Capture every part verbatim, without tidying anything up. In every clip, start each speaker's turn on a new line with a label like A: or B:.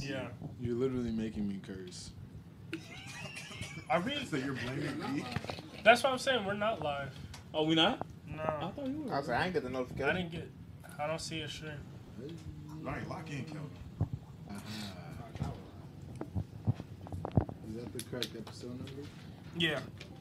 A: Yeah.
B: You're literally making me curse.
A: I really.
C: So you're blaming me?
A: That's what I'm saying. We're not live.
D: Oh, we not?
A: No.
D: I thought you were.
E: I was like, I ain't get the
A: I
E: notification.
A: didn't get. I don't see a stream.
C: All right, lock in, Kelvin.
B: Uh-huh. Is that the correct episode number?
A: Yeah.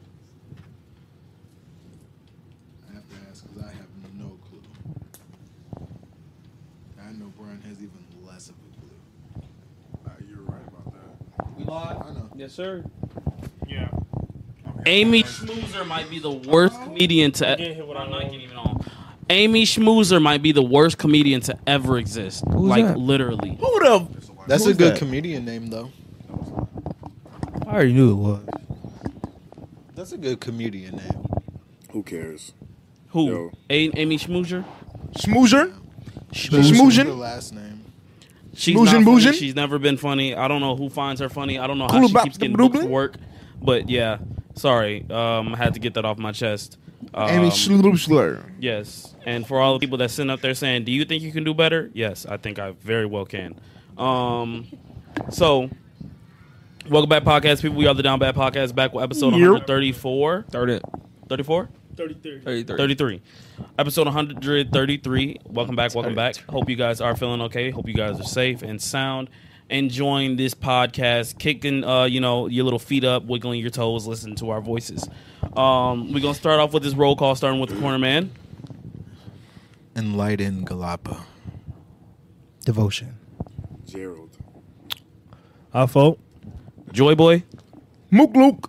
B: I have to ask because I have no clue. I know Brian has even less of a clue.
C: Nah, you're right about that.
D: We live?
B: I know.
D: Yes, sir.
A: Yeah.
D: Amy Schmoozer might be the worst comedian to.
A: I can't hit what I
D: I'm not
A: want.
D: getting even on. Amy Schmoozer might be the worst comedian to ever exist.
F: Who's
D: like
F: that?
D: literally.
F: Who the?
B: That's
F: Who's
B: a good
F: that?
B: comedian name, though.
F: I already knew it was.
B: That's a good comedian name.
C: Who cares?
D: Who?
C: Yo.
D: A- Amy Schmoozer?
F: Schmoozer?
B: Who's
F: Schmoozin?
B: the last name?
D: She's
F: Schmoozin'
D: not funny.
F: boozin'?
D: She's never been funny. I don't know who finds her funny. I don't know how
F: Cool
D: she
F: bop
D: keeps
F: the
D: getting booked for
F: doobly?
D: work. But yeah, sorry. Um, I had to get that off my chest. Um,
F: Amy Schloobler.
D: Yes. And for all the people that sitting up there saying, do you think you can do better? Yes, I think I very well can. Um, so, welcome back, podcast people. We are the Down Bad Podcast, back with episode
F: Yep.
D: one thirty-four.
F: thirty.
D: thirty-four?
A: thirty-three.
F: thirty, thirty.
D: thirty-three. Episode one thirty-three. Welcome back, welcome back. Hope you guys are feeling okay. Hope you guys are safe and sound. Enjoying this podcast, kicking, uh, you know, your little feet up, wiggling your toes, listening to our voices. Um, we're gonna start off with this roll call, starting with the corner man.
B: Enlighten Galapa.
F: Devotion.
C: Gerald.
F: I vote.
D: Joy Boy.
F: Mook Luke.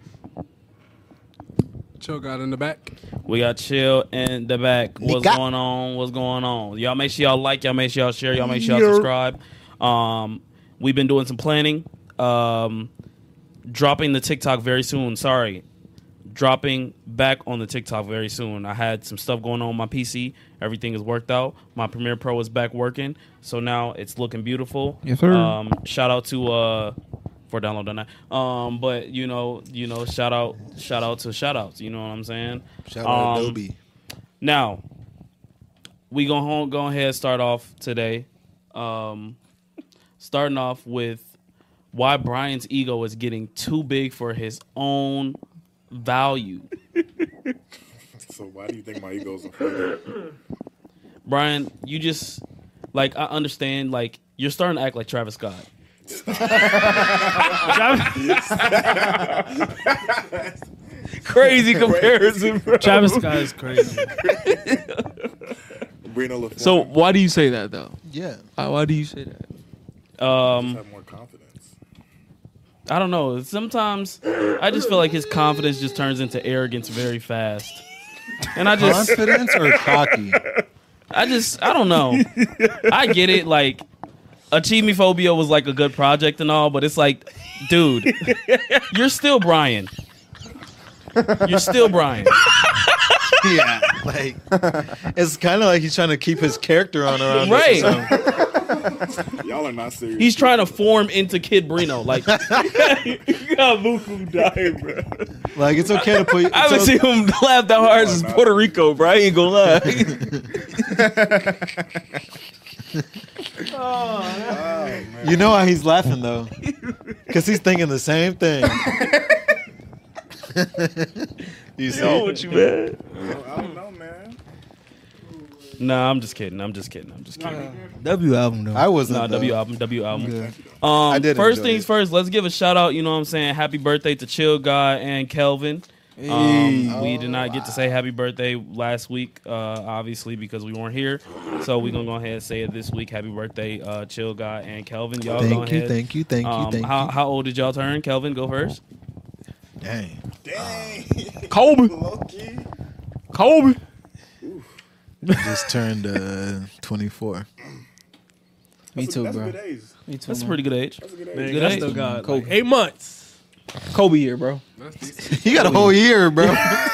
G: Chill got in the back.
D: We got Chill in the back. What's
F: Nigga.
D: going on? What's going on? Y'all make sure y'all like. Y'all make sure y'all share. Y'all make sure y'all
F: Yeah.
D: subscribe. Um, we've been doing some planning. Um, dropping the TikTok very soon. Sorry. Dropping back on the TikTok very soon. I had some stuff going on, on my P C. Everything is worked out. My Premiere Pro is back working. So now it's looking beautiful.
F: Yes, sir.
D: Um, shout out to uh, for downloading that. Um, but you know, you know, shout out, shout out to shout outs. You know what I'm saying?
B: Shout out
D: Um,
B: Adobe.
D: Now, we gonna home, go ahead and start off today. Um, starting off with why Brian's ego is getting too big for his own value.
C: So why do you think my ego's inflated?
D: Brian, you just like I understand. Like you're starting to act like Travis Scott.
F: Crazy comparison, bro.
G: Travis Scott is crazy.
C: Brino LaFleur.
G: So why do you say that though?
B: Yeah.
G: Uh, why do you say that?
D: Um,
C: have more confidence.
D: I don't know. Sometimes I just feel like his confidence just turns into arrogance very fast, and I just,
B: Confidence or cocky?
D: I just, I don't know. I get it. Like, Achievement-phobia was like a good project and all, but it's like, dude, you're still Brian. You're still Brian.
B: Yeah. Like, it's kind of like he's trying to keep his character on around.
D: Right.
C: Y'all are not serious.
D: He's trying to form into Kid Brino. Like,
F: You got Luku dying, bro.
B: Like, it's okay to put.
F: I haven't
B: it's
F: seen him laugh that hard since Puerto Rico, bro. I ain't gonna lie.
C: Oh, man.
B: You know why he's laughing though? Because he's thinking the same thing. You see?
F: Yo, what you, man?
C: I don't know, man.
D: nah, I'm just kidding. I'm just kidding. I'm just kidding.
F: W album though.
B: I wasn't.
D: Nah,
B: though.
D: W album, W album.
F: Yeah.
D: Um,
B: I did
D: first
B: enjoy
D: things
B: it.
D: first, let's give a shout out, you know what I'm saying? Happy birthday to Chill Guy and Kelvin. Um,
F: Hey.
D: we did not get to say happy birthday last week, uh, obviously, because we weren't here. So we're going to go ahead and say it this week. Happy birthday, uh, Chill Guy and Kelvin. Y'all go
B: Thank you,
D: ahead.
B: thank you, thank you,
D: Um,
B: thank
D: how,
B: you.
D: how old did y'all turn? Kelvin, go first.
B: Dang.
C: Dang.
F: Kobe.
C: Low-key.
F: Kobe.
B: Just turned uh, twenty-four.
F: Me
C: That's a-
F: too,
C: that's
F: bro.
C: a good age.
F: Me too.
D: That's a
F: man.
D: pretty good age.
C: That's a good age.
F: Man,
D: Good
F: I
D: age.
F: still got
G: Kobe.
F: like eight months. Kobe year, bro.
G: That's decent.
B: You got a whole year, bro.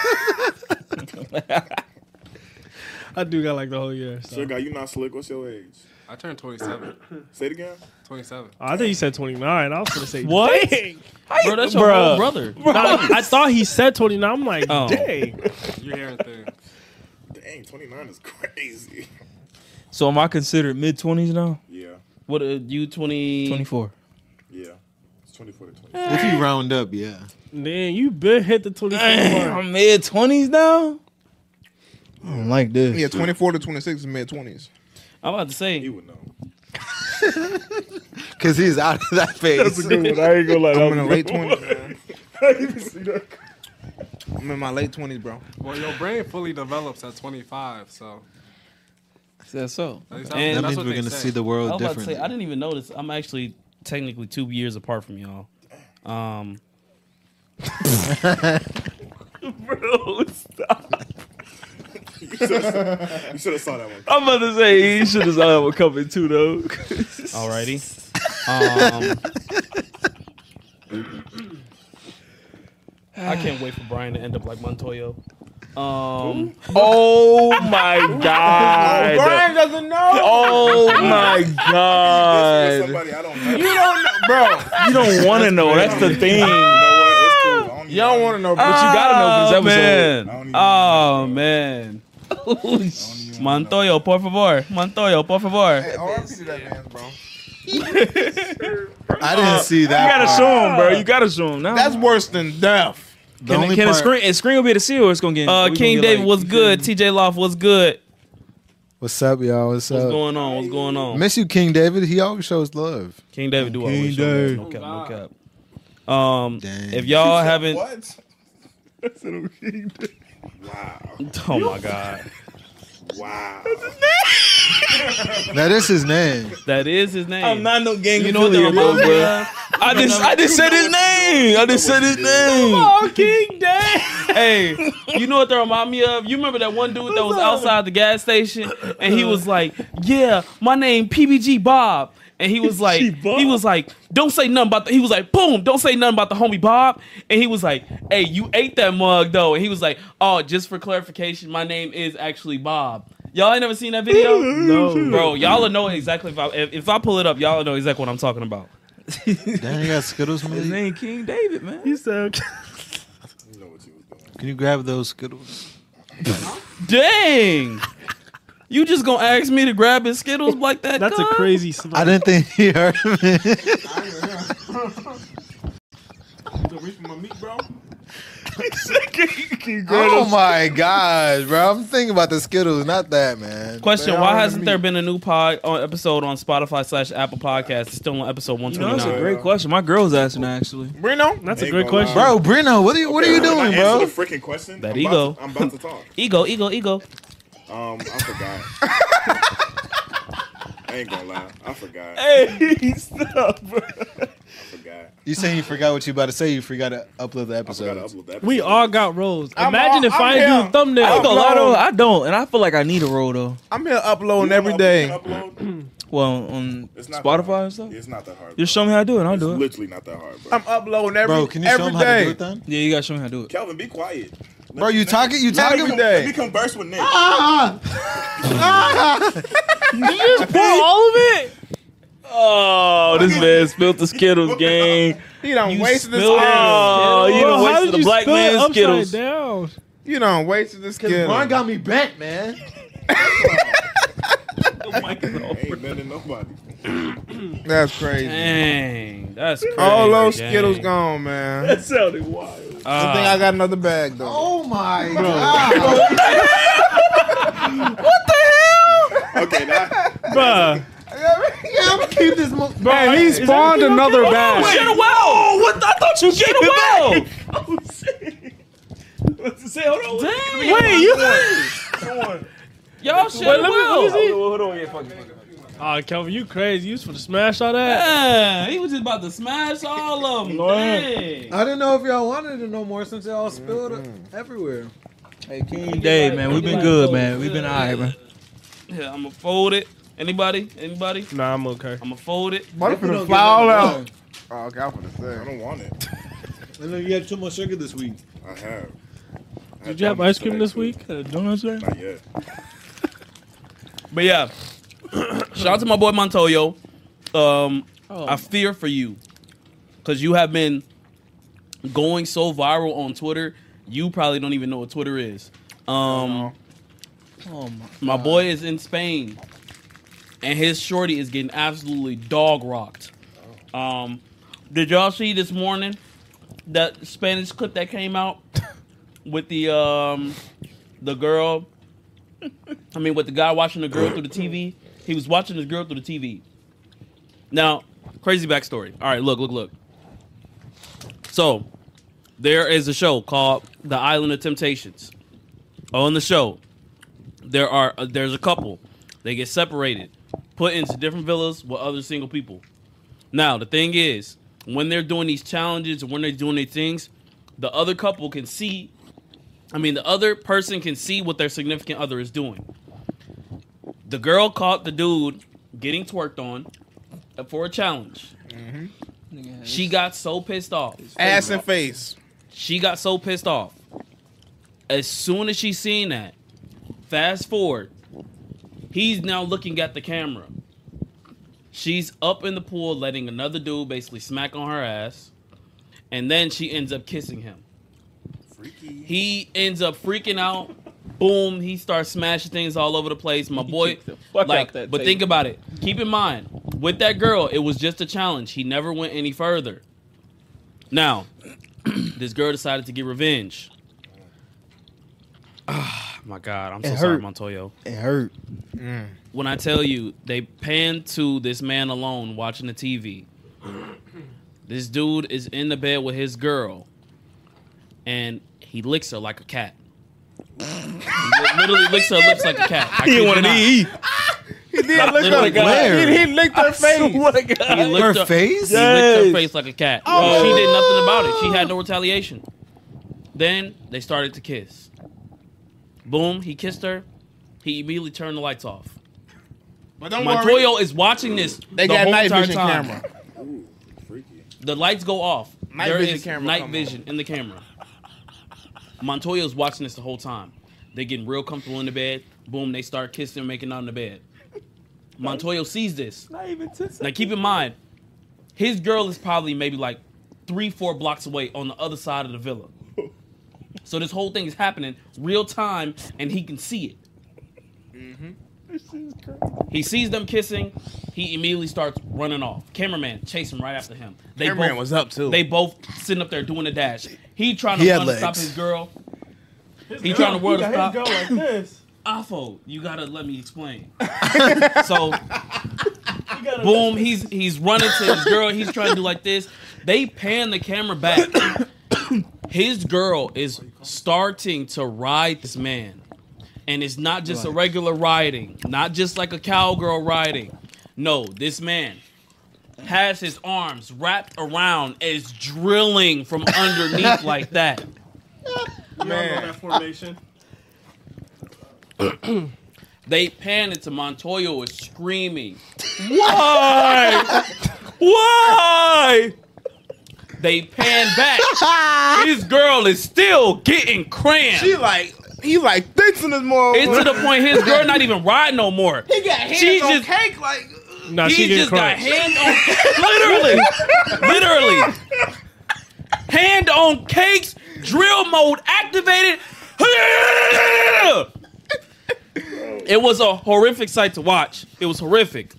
G: I do got like the whole year. So.
C: Sure, guy, you not slick. What's your age?
G: I turned twenty-seven.
C: Say it again.
G: twenty-seven. Oh, I think you said twenty-nine. I was gonna say
D: What?
G: Dang.
D: Bro, that's your
G: Bruh.
D: whole brother.
G: Nah, I thought he said twenty-nine. I'm like,
D: Oh.
G: dang. You're hearing things.
C: Dang, twenty-nine is crazy.
F: So am I considered mid twenties now?
C: Yeah.
D: What, uh, you twenty?
F: twenty-four.
C: Yeah. It's twenty-four to twenty.
B: If you round up, yeah.
G: Man, you been hit the twenty-four
F: Damn,
G: mark.
F: I'm mid twenties now. I don't like this.
E: Yeah, twenty-four to twenty-six is mid twenties.
D: I'm about to say.
C: He would know.
B: Because he's out of that phase.
F: I ain't gonna lie.
E: I'm in the late twenties, man. I'm in my late twenties, bro.
G: Well, your brain fully develops at twenty-five, so.
F: That's so.
G: At least
D: And-
B: That
G: that's
B: means
G: what
B: we're
G: they
B: going to
G: say.
B: see the
D: I
B: world
D: was about to
B: differently.
D: say, I didn't even notice. I'm actually technically two years apart from y'all. Um,
F: Bro, stop.
C: You should have saw that one.
F: I'm about to say he should have saw that one coming too, though.
D: alrighty. Um, I can't wait for Brian to end up like Montoyo. Um,
F: Oh my god.
E: Brian doesn't know.
F: Oh my god.
C: Somebody I don't know.
E: You don't know, bro.
F: You don't want to know. That's the thing.
C: You know what? It's cool. I don't
E: You don't want to know,
F: But
E: bro.
F: you gotta know for this episode.
D: man.
C: I don't even
D: Oh
C: know.
D: man.
C: even
D: Montoyo, por favor. Montoyo, por favor.
E: Hey, R I P to that man, bro.
B: I didn't see
F: You
B: that.
F: gotta
B: part.
F: show him, bro. You gotta show him now.
E: That's worse than death.
B: The
F: can
B: only
F: can a
B: part-
F: screen? Is screen gonna be able to see, or it's gonna get?
D: Uh,
F: we gonna
D: King
F: get,
D: David
F: like,
D: was
F: you
D: good.
F: feel
D: T J Loft was good.
B: What's up, y'all? What's
D: What's
B: up?
D: going on? What's going on?
B: Miss you, King David. He always shows love.
D: King David do
B: King
D: always show that.
B: Dave.
D: No cap, no cap. Um,
B: Dang.
D: if y'all haven't,
C: What? Wow.
D: oh my god,
C: Wow.
B: Now, this is his name.
D: that is his name.
F: I'm not no gang
D: You know what that
F: affiliate, bro.
D: reminds me of?
F: I just, I just said his name. I just said his name.
D: Oh, King Dave. Hey, you know what that remind me of? You remember that one dude that was outside the gas station and he was like, "Yeah, my name P B G Bob." And he was like, he was like, "Don't say nothing about the," he was like, "Boom, don't say nothing about the homie Bob." And he was like, "Hey, you ate that mug though." And he was like, "Oh, just for clarification, my name is actually Bob." Y'all ain't never seen that video?
G: No.
D: Bro, y'all will know exactly if I if, if I pull it up, y'all will know exactly what I'm talking about.
B: Dang, you got Skittles,
F: His
B: man.
F: name King David, man.
G: He said,
C: You know what you was doing.
B: Can you grab those Skittles?
D: Dang. You just gonna ask me to grab his Skittles like that?
G: "That's a
D: cuz?
G: crazy." Smoke.
B: I didn't think he heard me.
E: Reach for my meat, bro.
B: Oh my god, bro! I'm thinking about the Skittles, not that, man.
D: Question:
E: They
D: why
E: are
D: hasn't
E: the
D: there
E: meat.
D: been a new pod on episode on Spotify slash Apple Podcast? It's still on episode one
F: You know,
D: twenty
F: that's a
D: nine.
F: great question. My girl's asking actually.
E: Bruno?
G: That's a
C: Ain't
G: great
C: gonna
G: question.
C: lie.
B: Bro, Brino, what are you what are you
C: Can I
B: doing,
C: answer
B: bro?
C: the freaking question?
D: That
C: I'm
D: ego.
C: About to, I'm about to talk.
D: Ego, ego, ego.
C: Um, I forgot. I ain't gonna lie. I forgot.
F: Hey, stop, bro.
C: I forgot.
B: You saying you forgot what you about to say? You forgot to upload the
C: I
B: episode.
C: forgot to upload that.
G: We
C: episode.
G: all got roles.
E: I'm
G: Imagine
E: all-
G: if I
E: I'm
G: do
E: here.
G: a thumbnail.
F: I ain't gonna lie
E: Upload.
F: though, I don't, and I feel like I need a role though.
E: I'm here
C: You
E: uploading
C: wanna
E: every
C: upload-
E: day.
C: upload?
F: Well, on
C: It's not
F: Spotify
C: that hard.
F: and stuff.
C: It's not that hard.
F: Just
C: bro.
F: show me how to do it. and I'll
C: It's
F: do it.
C: literally not that hard, bro.
E: I'm uploading every
B: Bro, can you show
E: every
B: him how to
E: day.
B: do it then?
F: Yeah, you gotta show me how to do it.
C: Kelvin, be quiet. Let
B: Bro,
C: me-
B: you
C: let me-
B: talking? You
C: let me-
B: talking?
E: Every day.
C: Let me converse with Nick.
G: Pour all of it.
F: Oh, this man spilled the Skittles, gang.
E: He done wasted this
F: spilled-
E: Skittles.
F: Oh, you
G: Bro,
F: done
G: how
F: wasted
G: did
F: the
G: you
F: black
G: spill it
F: man's
G: upside
F: Skittles.
G: down?
E: You done wasted this Skittles.
B: got me bent, man.
C: Ain't nothing nobody.
E: That's crazy.
D: Dang, that's crazy.
E: All those
D: Dang.
E: Skittles gone, man.
F: That sounded wild.
E: I think
D: Uh,
E: I got another bag though.
B: Oh my god!
C: Okay, that.
G: Bruh.
B: Yeah, I'm gonna keep this. Mo-
G: Man, he spawned another bag.
D: Get a well. What? I thought you get a well.
F: Say, hold on.
D: Dang.
G: Wait, you.
C: Come on.
D: Y'all should
G: Wait, let me, let me
D: well.
G: see.
F: Hold on, yeah, fuck it.
G: Oh, Kelvin, you crazy. You was for to smash all that.
D: Yeah, he was just about to smash all of them. Dang.
B: I didn't know if y'all wanted it no more since y'all spilled it everywhere.
F: Hey, King Dave, man, we've been good, man. We've been alright, man.
D: Yeah, I'm gonna fold it. Anybody? Anybody?
G: Nah, I'm okay.
D: I'm gonna fold it.
E: Mother
B: If you
E: finna
B: don't
E: fly
B: get
E: all
B: nothing
E: out. Oh, okay, I'm finna
C: I
E: say.
C: don't want it.
B: I know you had too much sugar this week.
C: I have. I
G: Did you have
C: donuts
G: ice cream
C: today,
G: this
C: too.
G: week? Had a donuts there?
C: Not yet.
D: But yeah, shout out to my boy Montoyo. Um,
G: Oh.
D: I fear for you because you have been going so viral on Twitter. You probably don't even know what Twitter is. Um,
F: Oh my.
D: my boy is in Spain. and his shorty is getting absolutely dog rocked. Um, did y'all see this morning that Spanish clip that came out with the um the girl? I mean, with the guy watching the girl through the T V. He was watching this girl through the T V. Now, crazy backstory. All right, look, look, look. So, there is a show called The Island of Temptations. On the show, there are uh, there's a couple. They get separated, put into different villas with other single people. Now, the thing is, when they're doing these challenges and when they're doing these things, the other couple can see, I mean, the other person can see what their significant other is doing. The girl caught the dude getting twerked on for a challenge. Mm-hmm. She got so pissed off.
E: Ass and face.
D: She got so pissed off. As soon as she seen that, fast forward, he's now looking at the camera. She's up in the pool letting another dude basically smack on her ass. And then she ends up kissing him. Freaky. He ends up freaking out. Boom, he starts smashing things all over the place. My boy, like, but table. Think about it. Keep in mind, with that girl, it was just a challenge. He never went any further. Now, this girl decided to get revenge. Oh, my God, I'm so
E: it
D: sorry,
E: hurt.
D: Montoyo.
E: It hurt. Mm.
D: When I tell you, they pan to this man alone watching the T V. This dude is in the bed with his girl, and he licks her like a cat. He literally licks her lips like a cat. I
F: He wanted to eat.
E: He did lick
D: Literally,
E: her. He, he licked her face.
D: He licked
B: Her
D: her,
B: face?
D: He licked her face like a cat. Oh. She did nothing about it. She had no retaliation. Then they started to kiss. Boom, he kissed her. He immediately turned the lights off.
E: But don't
D: Montoyo
E: worry.
D: is watching this
E: They
D: the
E: got
D: whole
E: night
D: entire
E: vision
D: time.
E: camera.
D: The lights go off.
E: Night
D: There
E: vision
D: is
E: camera
D: night
E: come
D: vision in the camera. Montoyo's watching this the whole time. They getting real comfortable in the bed. Boom, they start kissing and making out in the bed. Montoyo sees this.
F: Not even ten seconds.
D: Now keep in mind, his girl is probably maybe like three, four blocks away on the other side of the villa. So this whole thing is happening real time, and he can see it. Mm-hmm. He sees them kissing. He immediately starts running off. Cameraman chasing right after him. They
E: Cameraman
D: both,
E: was up too.
D: They both sitting up there doing the dash. He trying to
B: He
D: run
B: had
D: to stop
B: legs.
D: his girl.
A: His
D: He
A: girl-
D: trying to word
A: he
D: to
A: got
D: stop.
A: his girl like this.
D: Afo, you gotta let me explain. So,
A: He got a-
D: boom, he's he's running to his girl. He's trying to do like this. They pan the camera back. His girl is starting to ride this man. And it's not just a regular riding. Not just like a cowgirl riding. No, this man has his arms wrapped around, is drilling from underneath like that.
A: You all know that formation.
D: They pan into Montoyo is screaming. Why? Why? They pan back. His girl is still getting cramped.
E: She like, he like fixing this more.
D: It's to the point his girl not even riding no more.
E: He got hands
D: She
E: on
D: just-
E: cake like.
G: Nah,
D: He
G: she getting
D: just got
G: crunched.
D: hand on literally, literally hand on cakes, drill mode activated. It was a horrific sight to watch. It was horrific.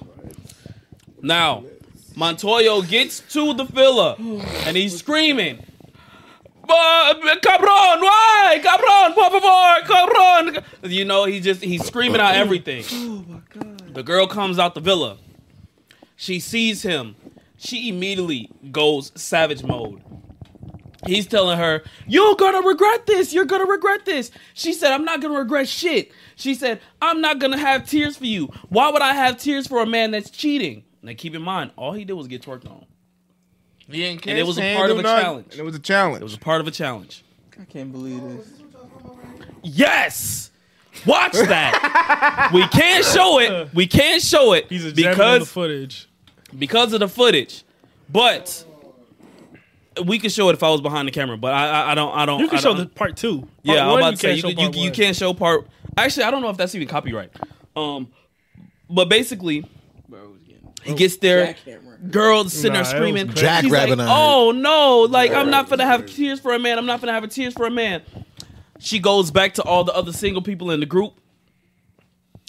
D: Now, Montoyo gets to the villa and he's screaming, "But, cabron, why? Cabron, por favor, cabron." You know, he just he's screaming out everything. Oh my God. The girl comes out the villa. She sees him. She immediately goes savage mode. He's telling her, "You're gonna regret this. You're gonna regret this." She said, "I'm not gonna regret shit." She said, "I'm not gonna have tears for you. Why would I have tears for a man that's cheating?" Now keep in mind, all he did was get twerked on.
E: He didn't
D: And it was a
E: kiss,
D: part
E: he
D: of
E: didn't
D: a
E: do
D: challenge.
E: nothing. It was a challenge.
D: It was a part of a challenge.
F: I can't believe this.
D: Yes! Watch that. We can't show it. We can't show it
G: He's examining the
D: because
G: footage.
D: because of the footage. But we could show it if I was behind the camera. But I I, I don't I don't
G: You can
D: I
G: show
D: don't-
G: the part two. Part
D: Yeah, I'm
G: one,
D: about
G: you
D: to say
G: can't
D: you,
G: show
D: you,
G: part
D: you
G: one.
D: can't show part. Actually, I don't know if that's even copyright. Um, but basically, he gets there. Girl sitting
G: Nah,
D: there
G: it was
D: screaming.
G: crazy.
B: Jack
D: She's like,
B: rabbit on her.
D: "Oh no! Like I'm not gonna have tears for a man. I'm not gonna have tears for a man." She goes back to all the other single people in the group.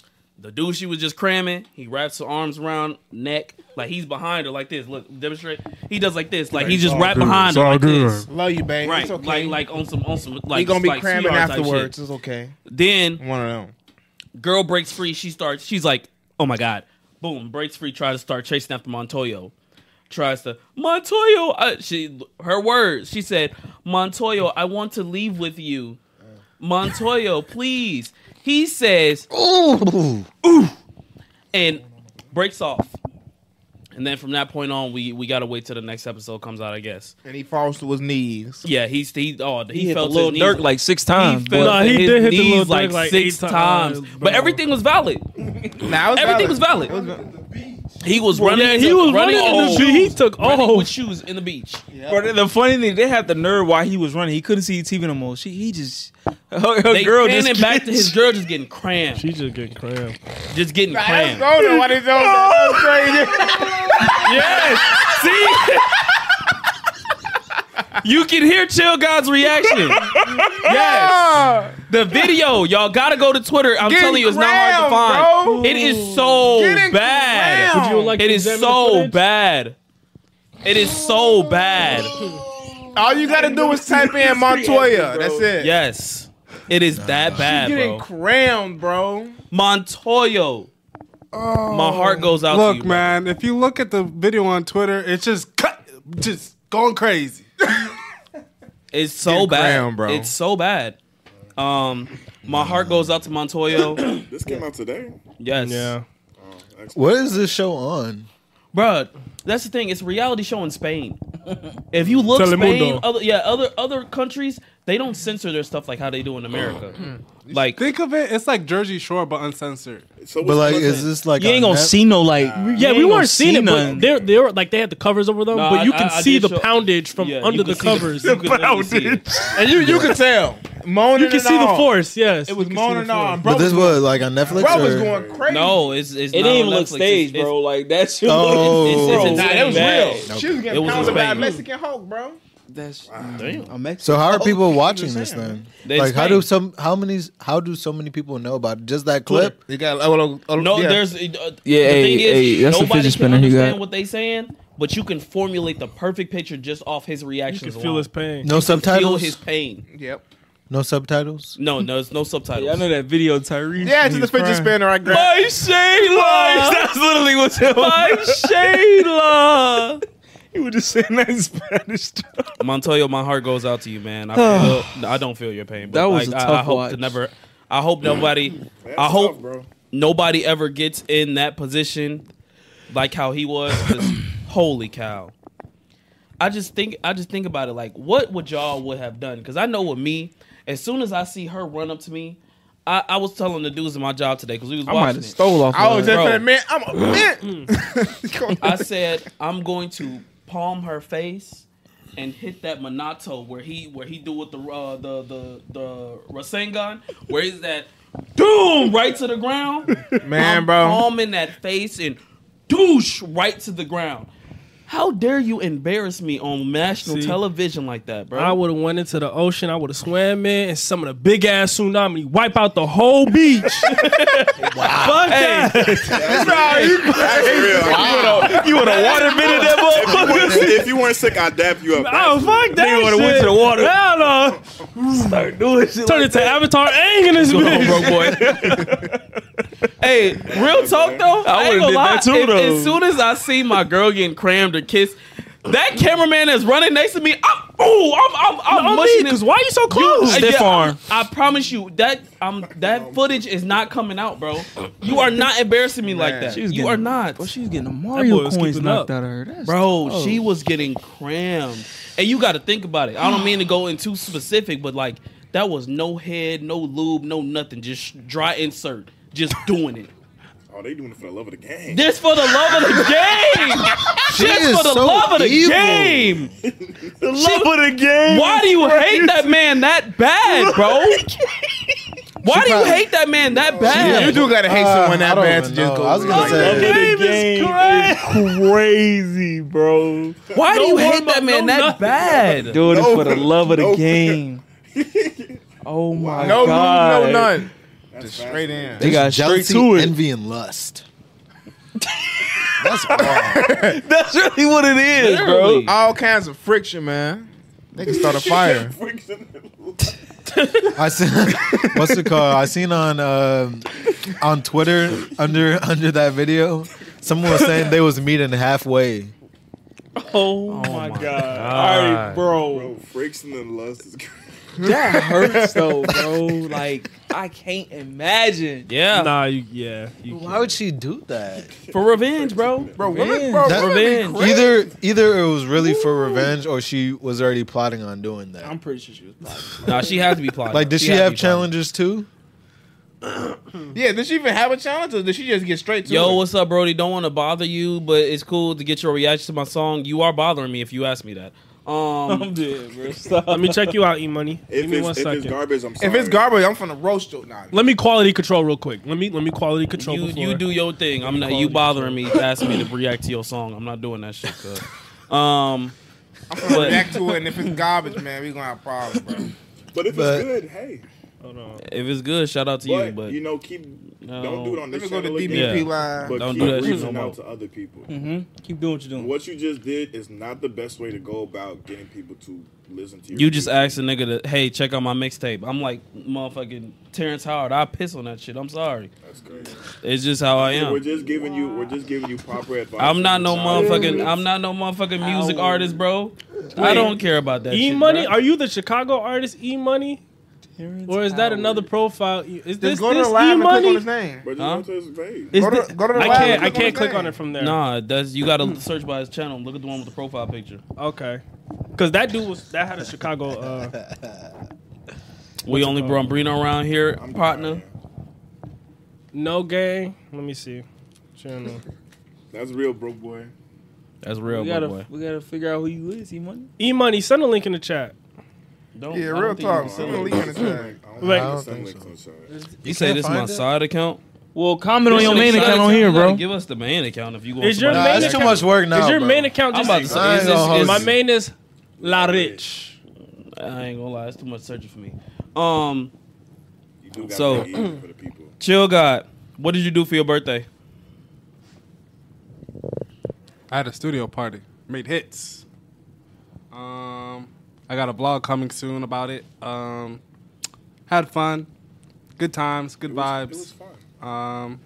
D: The dude she was just cramming, he wraps her arms around neck, like he's behind her like this. Look, demonstrate. He does like this, like he's just wrapped behind her like this.
E: Love you, babe.
D: Right,
E: It's okay.
D: like like on some on some like
E: he gonna be
D: like
E: cramming
D: sweetheart type
E: afterwards.
D: shit.
E: It's okay.
D: Then
E: One of them.
D: girl breaks free. She starts. She's like, oh my god, boom, breaks free. Tries to start chasing after Montoya. Tries to Montoya. I, she her words. She said, Montoya, I want to leave with you. Montoya, please. He says, ooh, ooh, and breaks off. And then from that point on, we, we gotta wait till the next episode comes out, I guess.
E: And he falls to his knees.
D: Yeah, he's he oh he,
F: He, hit
D: felt
F: the little
D: his
F: Dirk
D: knees.
F: like six times.
D: He
F: bro.
D: felt
G: Nah, he
D: his
G: did hit the
D: knees
G: little
D: like
G: Dirk like
D: six
G: eight
D: times,
G: times,
D: but
G: bro.
D: everything was valid.
E: Now it's
D: Everything was
E: valid.
D: valid.
E: It was-
D: He was running.
G: Yeah, he was running in the
D: with
G: beach. He
D: shoes.
G: took
D: running
G: off.
D: with shoes in the beach.
F: But the funny thing, they had the nerve while he was running. He couldn't see the T V no more. She, he just, her, her
D: They
F: girl
D: panning
F: just
D: back to his girl just getting crammed,
G: She just getting crammed.
D: just getting
E: Let's
D: crammed.
E: go to what is over. That's crazy.
D: Yes, see. You can hear Chill God's reaction. Yes. The video, y'all gotta go to Twitter. I'm
E: Getting
D: telling you, it's not hard to
E: crammed,
D: find.
E: bro.
D: It is so
E: Getting
D: bad.
E: crammed.
G: Would you like
D: It
G: to
D: is
G: examine the
D: so
G: footage?
D: bad. It is so bad.
E: All you gotta do is type in Montoya. That's it.
D: Yes. It is that bad,
E: Getting
D: bro.
E: crammed, bro.
D: Montoya. My heart goes out to
H: Look,
D: you, bro.
H: man, if you look at the video on Twitter, it's just cut, just going crazy.
D: It's so
E: Getting
D: bad,
E: crammed, bro.
D: It's so bad. Um, my heart goes out to Montoya.
C: This came out today.
D: Yes.
G: Yeah.
B: What is this show on?
D: Bruh, that's the thing. It's a reality show in Spain. If you look Spain,
G: Telemundo.
D: other yeah, other other countries, they don't censor their stuff like how they do in America. Like,
H: Think of it, it's like Jersey Shore, but uncensored.
C: So
B: But like,
C: what's-
B: is this like
F: You ain't
B: on
F: gonna
B: Net-
F: see no like.
G: Yeah,
F: you
G: we
F: ain't gonna
G: weren't seeing
F: see
G: it,
F: nothing.
G: but they're they were like they had the covers over them,
D: No,
G: but you
D: I-
G: can
D: I- I
G: see
D: did
G: the
D: show-
G: poundage from
D: yeah, you
G: under
D: could
G: the
D: see the-
G: covers.
D: you could literally see it.
E: And you you could tell. Moaning
G: You can
E: and
G: see the
E: all.
G: force. Yes,
E: It was
G: you can see
E: moaning
G: the
E: on.
G: force.
E: Bro
B: But this was like on Netflix.
E: Bro was
B: or-
E: going crazy.
D: no, it's it's
F: It
D: not
F: didn't
D: on
F: even look
D: Netflix.
F: staged,
D: It's-
F: bro. Like that shit.
B: Oh.
D: It's, it's, it's,
E: Nah,
D: it's
E: that was
D: bad.
E: real. She was
D: It
E: getting
D: was
E: pounded by a
D: Spain.
E: Mexican Hulk, bro.
F: That's
D: Damn.
F: a Mexican.
B: So how are people
E: Oh,
B: watching
E: I'm
B: this
E: just saying.
B: then?
D: It's
B: Like how
D: Spain.
B: do some how many how do so many people know about it? Just that clip?
E: You got oh, oh, oh,
D: No,
E: yeah.
D: there's uh,
F: Yeah,
D: the
F: hey,
D: thing is,
F: hey, that's a
D: nobody
F: fidget
D: can
F: spinner he
D: understand
F: got.
D: what they saying, but you can formulate the perfect picture just off his
G: You
D: reactions.
G: can feel
D: alone.
G: his pain.
B: No
D: Feel
B: subtitles?
D: his pain.
E: Yep.
B: No subtitles?
D: No, no, there's no subtitles.
F: Yeah, I know that video, Tyrese.
E: Yeah,
F: when
E: to
F: he
E: the
F: was
E: fidget
F: crying.
E: spinner I grabbed.
D: My Shayla.
F: That's literally what it
D: My
F: was.
D: Shayla.
F: He was just saying that in Spanish stuff.
D: Montoya, my heart goes out to you, man. I feel, no, I don't feel your pain, but
F: That was
D: like,
F: a
D: I,
F: tough
D: I hope
F: watch.
D: to never. I hope nobody.
C: That's
D: I hope
C: tough, bro.
D: nobody ever gets in that position like how he was. 'Cause holy cow! I just think. I just think about it. Like, what would y'all would have done? Because I know with me, as soon as I see her run up to me, I, I was telling the dudes in my job today because we was
F: I might
D: watching
F: have
D: it.
F: stole off.
E: I was
F: of
E: just
F: her.
D: Bro.
E: a man. I'm a man.
D: I said I'm going to palm her face and hit that Minato where he where he do with the uh, the the the Rasengan, where is that doom right to the ground.
E: Man,
D: I'm
E: bro.
D: palming that face and douche right to the ground. How dare you embarrass me on national
G: See,
D: television like that, bro?
G: I would have went into the ocean. I would have swam in, and some of the big ass tsunami wipe out the whole beach. Fuck that.
C: That's real.
F: You would have water bended that motherfucker.
C: If, if you weren't sick, I'd dap you up.
G: Oh fuck that!
F: Nigga would've
G: shit.
F: went to the water.
G: Hell no.
F: Start doing shit.
G: Turn
F: like
G: into
F: that.
G: Avatar Aang in this
D: Go on,
G: bitch.
D: broke boy. Hey, real talk though, I, ain't
F: would've
D: gonna
F: did
D: lie.
F: that too,
D: If-
F: though.
D: As soon as I see my girl getting crammed or kissed, that cameraman that's running next to me, I'm, oh, I'm, I'm, I'm
G: On me,
D: mushing him.
G: because why you so close?
F: Stiff
D: Yeah,
F: arm.
D: I promise you that um that footage is not coming out, bro. You are not embarrassing me like that.
F: She was
D: You
F: getting-
D: are not,
F: Bro, she was getting the
G: boy
F: Mario
G: was
F: coins
G: keeping
F: knocked
G: up.
F: out of her. That's
D: bro.
F: tough.
D: She was getting crammed, and you got to think about it. I don't mean to go in too specific, but like that was no head, no lube, no nothing, just dry insert, just doing it.
C: Oh, they doing it for the love of the game.
D: Just for the love of the game.
B: She
D: Just
B: is
D: for the
B: so
D: love of the
B: evil.
D: game.
F: the love of the game.
D: Why do you hate that man that bad, bro? Why do you
B: probably-
D: hate that man that bad?
E: You do gotta hate
B: Uh,
E: someone
B: I
E: that
B: don't
E: bad to
B: even
E: just
B: know.
E: go.
B: I was gonna
E: like
B: say-
E: that.
F: The
G: Game is
F: game is crazy, bro.
D: Why do
G: No
D: you hate
G: warm-up,
D: that man
G: no
D: that
G: nothing.
D: bad?
F: Doing
C: No,
F: it for the love of the
C: no.
F: game. Oh my
E: No
F: god.
E: lube, no none. Just straight in.
F: They got
B: jealousy,
F: straight to it.
B: envy, and lust. That's all.
F: That's really what it is, bro.
E: All kinds of friction, man. They can start a fire.
B: I seen, what's it called? I seen on um on Twitter under under that video, someone was saying they was meeting halfway.
F: Oh, my god. All right, bro.
C: Bro, friction and lust is crazy.
F: That hurts though, bro. Like I can't imagine.
D: Yeah,
G: Nah, you, yeah. You,
B: Why would she do that?
D: for revenge, bro.
E: Bro, women, bro,
B: That-
E: women be
D: revenge.
E: crazy.
B: Either either it was really for revenge or she was already plotting on doing that.
F: I'm pretty sure she was plotting.
D: Nah, she has to be plotting.
B: Like, did she,
D: has to
B: have
D: be plotting.
B: challenges too?
E: Yeah, did she even have a challenge or did she just get straight to
D: Yo,
E: it?
D: what's up, Brody? Don't want to bother you, but it's cool to get your reaction to my song. You are bothering me if you ask me that. Um,
F: I'm dead, bro. Stop.
G: let me check you out, E Money. Give
C: If
G: me
C: it's,
G: one
C: if
G: second.
C: it's garbage, I'm sorry.
E: If it's garbage, I'm finna roast you. Nah,
G: Let me quality control real quick. Let me let me quality control.
D: you
G: before.
D: you do your thing. I'm not. You bothering me, asking me to react to your song. I'm not doing that shit. Cause, um,
E: I'm finna
D: But-
E: react to it, and if it's garbage, man, we gonna have problems, bro.
C: But if
B: But-
C: it's good, hey.
G: Hold on.
D: if it's good, shout out to
C: But,
D: you. But
C: you know, keep
D: No.
C: don't do it on
E: Let
C: this
E: me go to
C: channel
E: D B P
C: again,
D: Yeah.
E: line.
C: but
D: Don't
C: keep
D: do that shit
C: reaching
D: no
C: out
D: more.
C: to other people.
F: Mm-hmm. Keep doing what you're doing.
C: What you just did is not the best way to go about getting people to listen to you.
D: you just asked a nigga to, hey, check out my mixtape. I'm like, motherfucking Terrence Howard. I piss on that shit. I'm sorry.
C: That's crazy.
D: It's just how I
C: We're
D: am.
C: just giving you. We're just giving you proper advice.
D: I'm not no
C: Nah,
D: motherfucking. I'm not no motherfucking music artist, bro. I don't care about that.
G: E
D: shit,
G: Money,
D: bro.
G: are you the Chicago artist E Money, or is that another profile? Is
E: Just
G: this
E: go to
G: this
E: the live
G: E
E: and click on
G: Money?
E: his name.
C: But just
D: Huh?
C: go to his page.
G: Is
E: Go to-
G: this-
E: go to the
G: I
E: live
G: can't.
E: and
G: I
E: click on
G: can't
E: his
G: click
E: name.
G: on it from there.
D: Nah, that's you gotta search by his channel. Look at the one with the profile picture.
G: Okay, because that dude was that had a Chicago. Uh,
D: We only brought Brino around here,
C: I'm
D: partner.
C: tired.
G: no gang. Let me see. Channel.
C: That's real, broke boy.
D: That's real,
F: we
D: bro,
F: gotta
D: boy.
F: we gotta figure out who you is, E Money.
G: E Money, send a link in the chat.
D: Don't,
E: Yeah,
D: I don't
E: real
D: think you
E: talk.
D: can send
E: I'm gonna
D: it.
E: leave in the chat.
G: Wait.
B: I don't think so.
C: so.
D: You say
B: can't
D: this is my
B: find it?
D: side account?
F: Well, comment on your
D: This
F: main
D: ain't
F: account
D: side
F: on here,
D: You gotta
F: bro.
D: Give us the main account if you want.
G: Is your
D: somebody-
B: Nah,
G: main
B: that's too
G: account-
B: much work now.
G: is your
B: bro.
G: main account
D: I'm
G: just?
D: about to say,
B: I
D: is
B: ain't
D: this,
B: gonna
D: is,
B: hold
G: my main is La Rich.
D: I ain't gonna lie, it's too much searching for me. Um,
C: You do got
D: So-
C: to make it easy for the people.
D: Chill God, what did you do for your birthday?
H: I had a studio party. Made hits. Um, I got a vlog coming soon about it. Um, had fun. Good times. Good
C: It was,
H: vibes.
C: it was fun.
H: Um,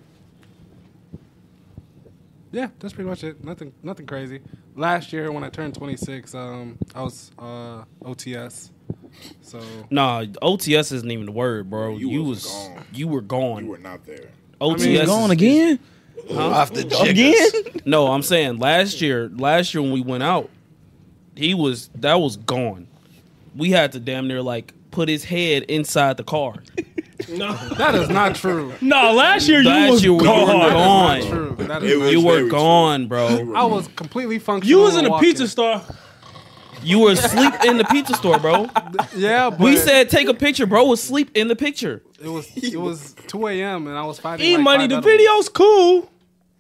H: yeah, that's pretty much it. Nothing, nothing crazy. Last year when I turned twenty-six, um, I was uh, O T S. So
D: Nah, O T S isn't even the word, bro.
C: You
D: You,
C: was
D: was
C: gone.
D: you were gone.
C: You were not there.
D: O T S
H: I mean,
D: is-
F: Going
D: is-
F: again?
B: Off the
F: Again?
B: jiggers.
D: No, I'm saying last year, last year when we went out, he was that was gone. We had to damn near like put his head inside the car.
G: No,
H: that is not true.
G: no. Last year you
D: Last
G: was
D: year we were
G: gone.
D: gone.
H: Not true. That is
C: It
H: not
C: was
D: You were
C: very
D: gone,
C: true.
D: bro.
H: I was completely functional.
G: You was in a
H: walking.
G: pizza store.
D: You were asleep in the pizza store, bro.
H: Yeah, but
D: We said take a picture, bro. Was asleep in the picture.
H: it was it was two a.m. and I was fighting.
G: E
H: like
G: Money,
H: five
G: the
H: edibles.
G: video's cool.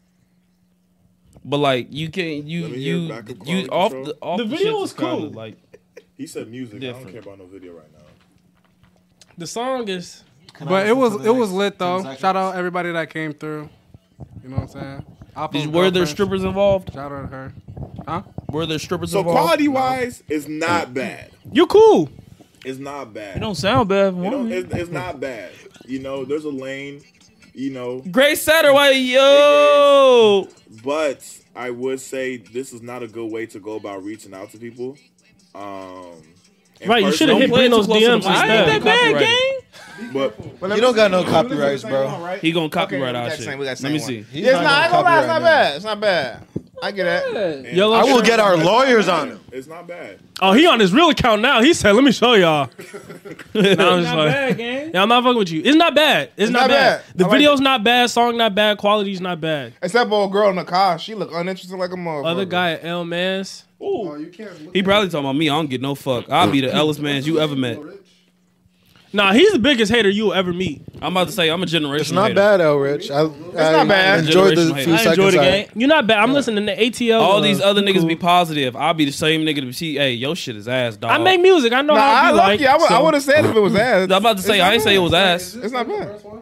D: But like you can't you
C: Let me hear
D: you
C: backup
D: you
C: quality
D: off
C: control.
D: the off
G: The
D: the,
G: video
D: shit
G: was
D: is kinda,
G: cool.
D: Like
C: He said music. I
D: Different.
C: don't care about no video right now.
G: The song is.
H: But it was it was lit though. Shout out everybody that came through. You know what I'm saying? Alpha's
D: did, were there
H: girlfriend,
D: strippers involved?
H: Shout out to her. Huh?
D: Were there strippers
C: So
D: involved?
C: quality wise, it's not bad.
G: You cool.
C: It's not bad.
F: It don't sound bad. For
C: You know,
F: one.
C: it's, it's not bad. You know, there's a lane. You know,
D: Grace Satterwhite, yo.
C: but I would say this is not a good way to go about reaching out to people. Um, and
G: Right, you should have
C: personally-
G: hit
D: play it
G: Brino's
D: too close
G: D
D: to
G: Ms
D: the mic.
F: I ain't that
G: instead.
F: bad,
D: Copyrighted.
F: gang.
C: But
B: You don't got no copyrights, bro.
D: He gonna copyright
E: Okay, we
D: our
E: got
D: shit.
E: same- we got
D: Let
E: same
D: me
E: one.
D: see.
B: He's
E: Yeah, it's not, I ain't gonna lie, it's not
B: copyrighted.
E: bad. It's not bad. I get that.
G: Yellow
B: I will
G: shirt.
B: get our lawyers on him.
C: it's not bad.
G: Oh, he on his real account now. He said, "Let me show y'all." Now I'm just
F: Not
G: like,
F: bad, gang.
G: yeah, I'm not fucking with you. It's not bad. It's, not,
E: not
G: bad.
E: bad.
G: The
E: I like
G: video's not bad. Song not bad. Quality's not bad.
E: Except for a girl in the car. She look uninteresting like a motherfucker.
G: Other guy at El Mans.
D: He probably talking about me. I don't get no fuck. I'll be the Ellis mans you ever met.
G: Nah, he's the biggest hater you'll ever meet.
D: I'm about to say I'm a generational.
B: It's not
D: hater.
B: bad, El Rich. I, it's
E: not bad.
B: Enjoyed the
D: Generational
B: few
D: hater.
F: I enjoyed
B: seconds.
F: the
B: I-
F: game.
G: You're not bad. I'm listening to A T L.
D: All
G: uh,
D: these other niggas
G: cool.
D: be positive. I'll be the same nigga to see. Hey, your shit is ass, dog.
G: I make music. I know
E: Nah,
G: how
E: I
G: it be
E: like
G: like.
E: you. I would, I
G: so-
E: would have said if it was ass.
D: I'm about to say
E: It's
D: I
E: not
D: ain't say
E: bad.
D: it was ass.
E: It's not bad.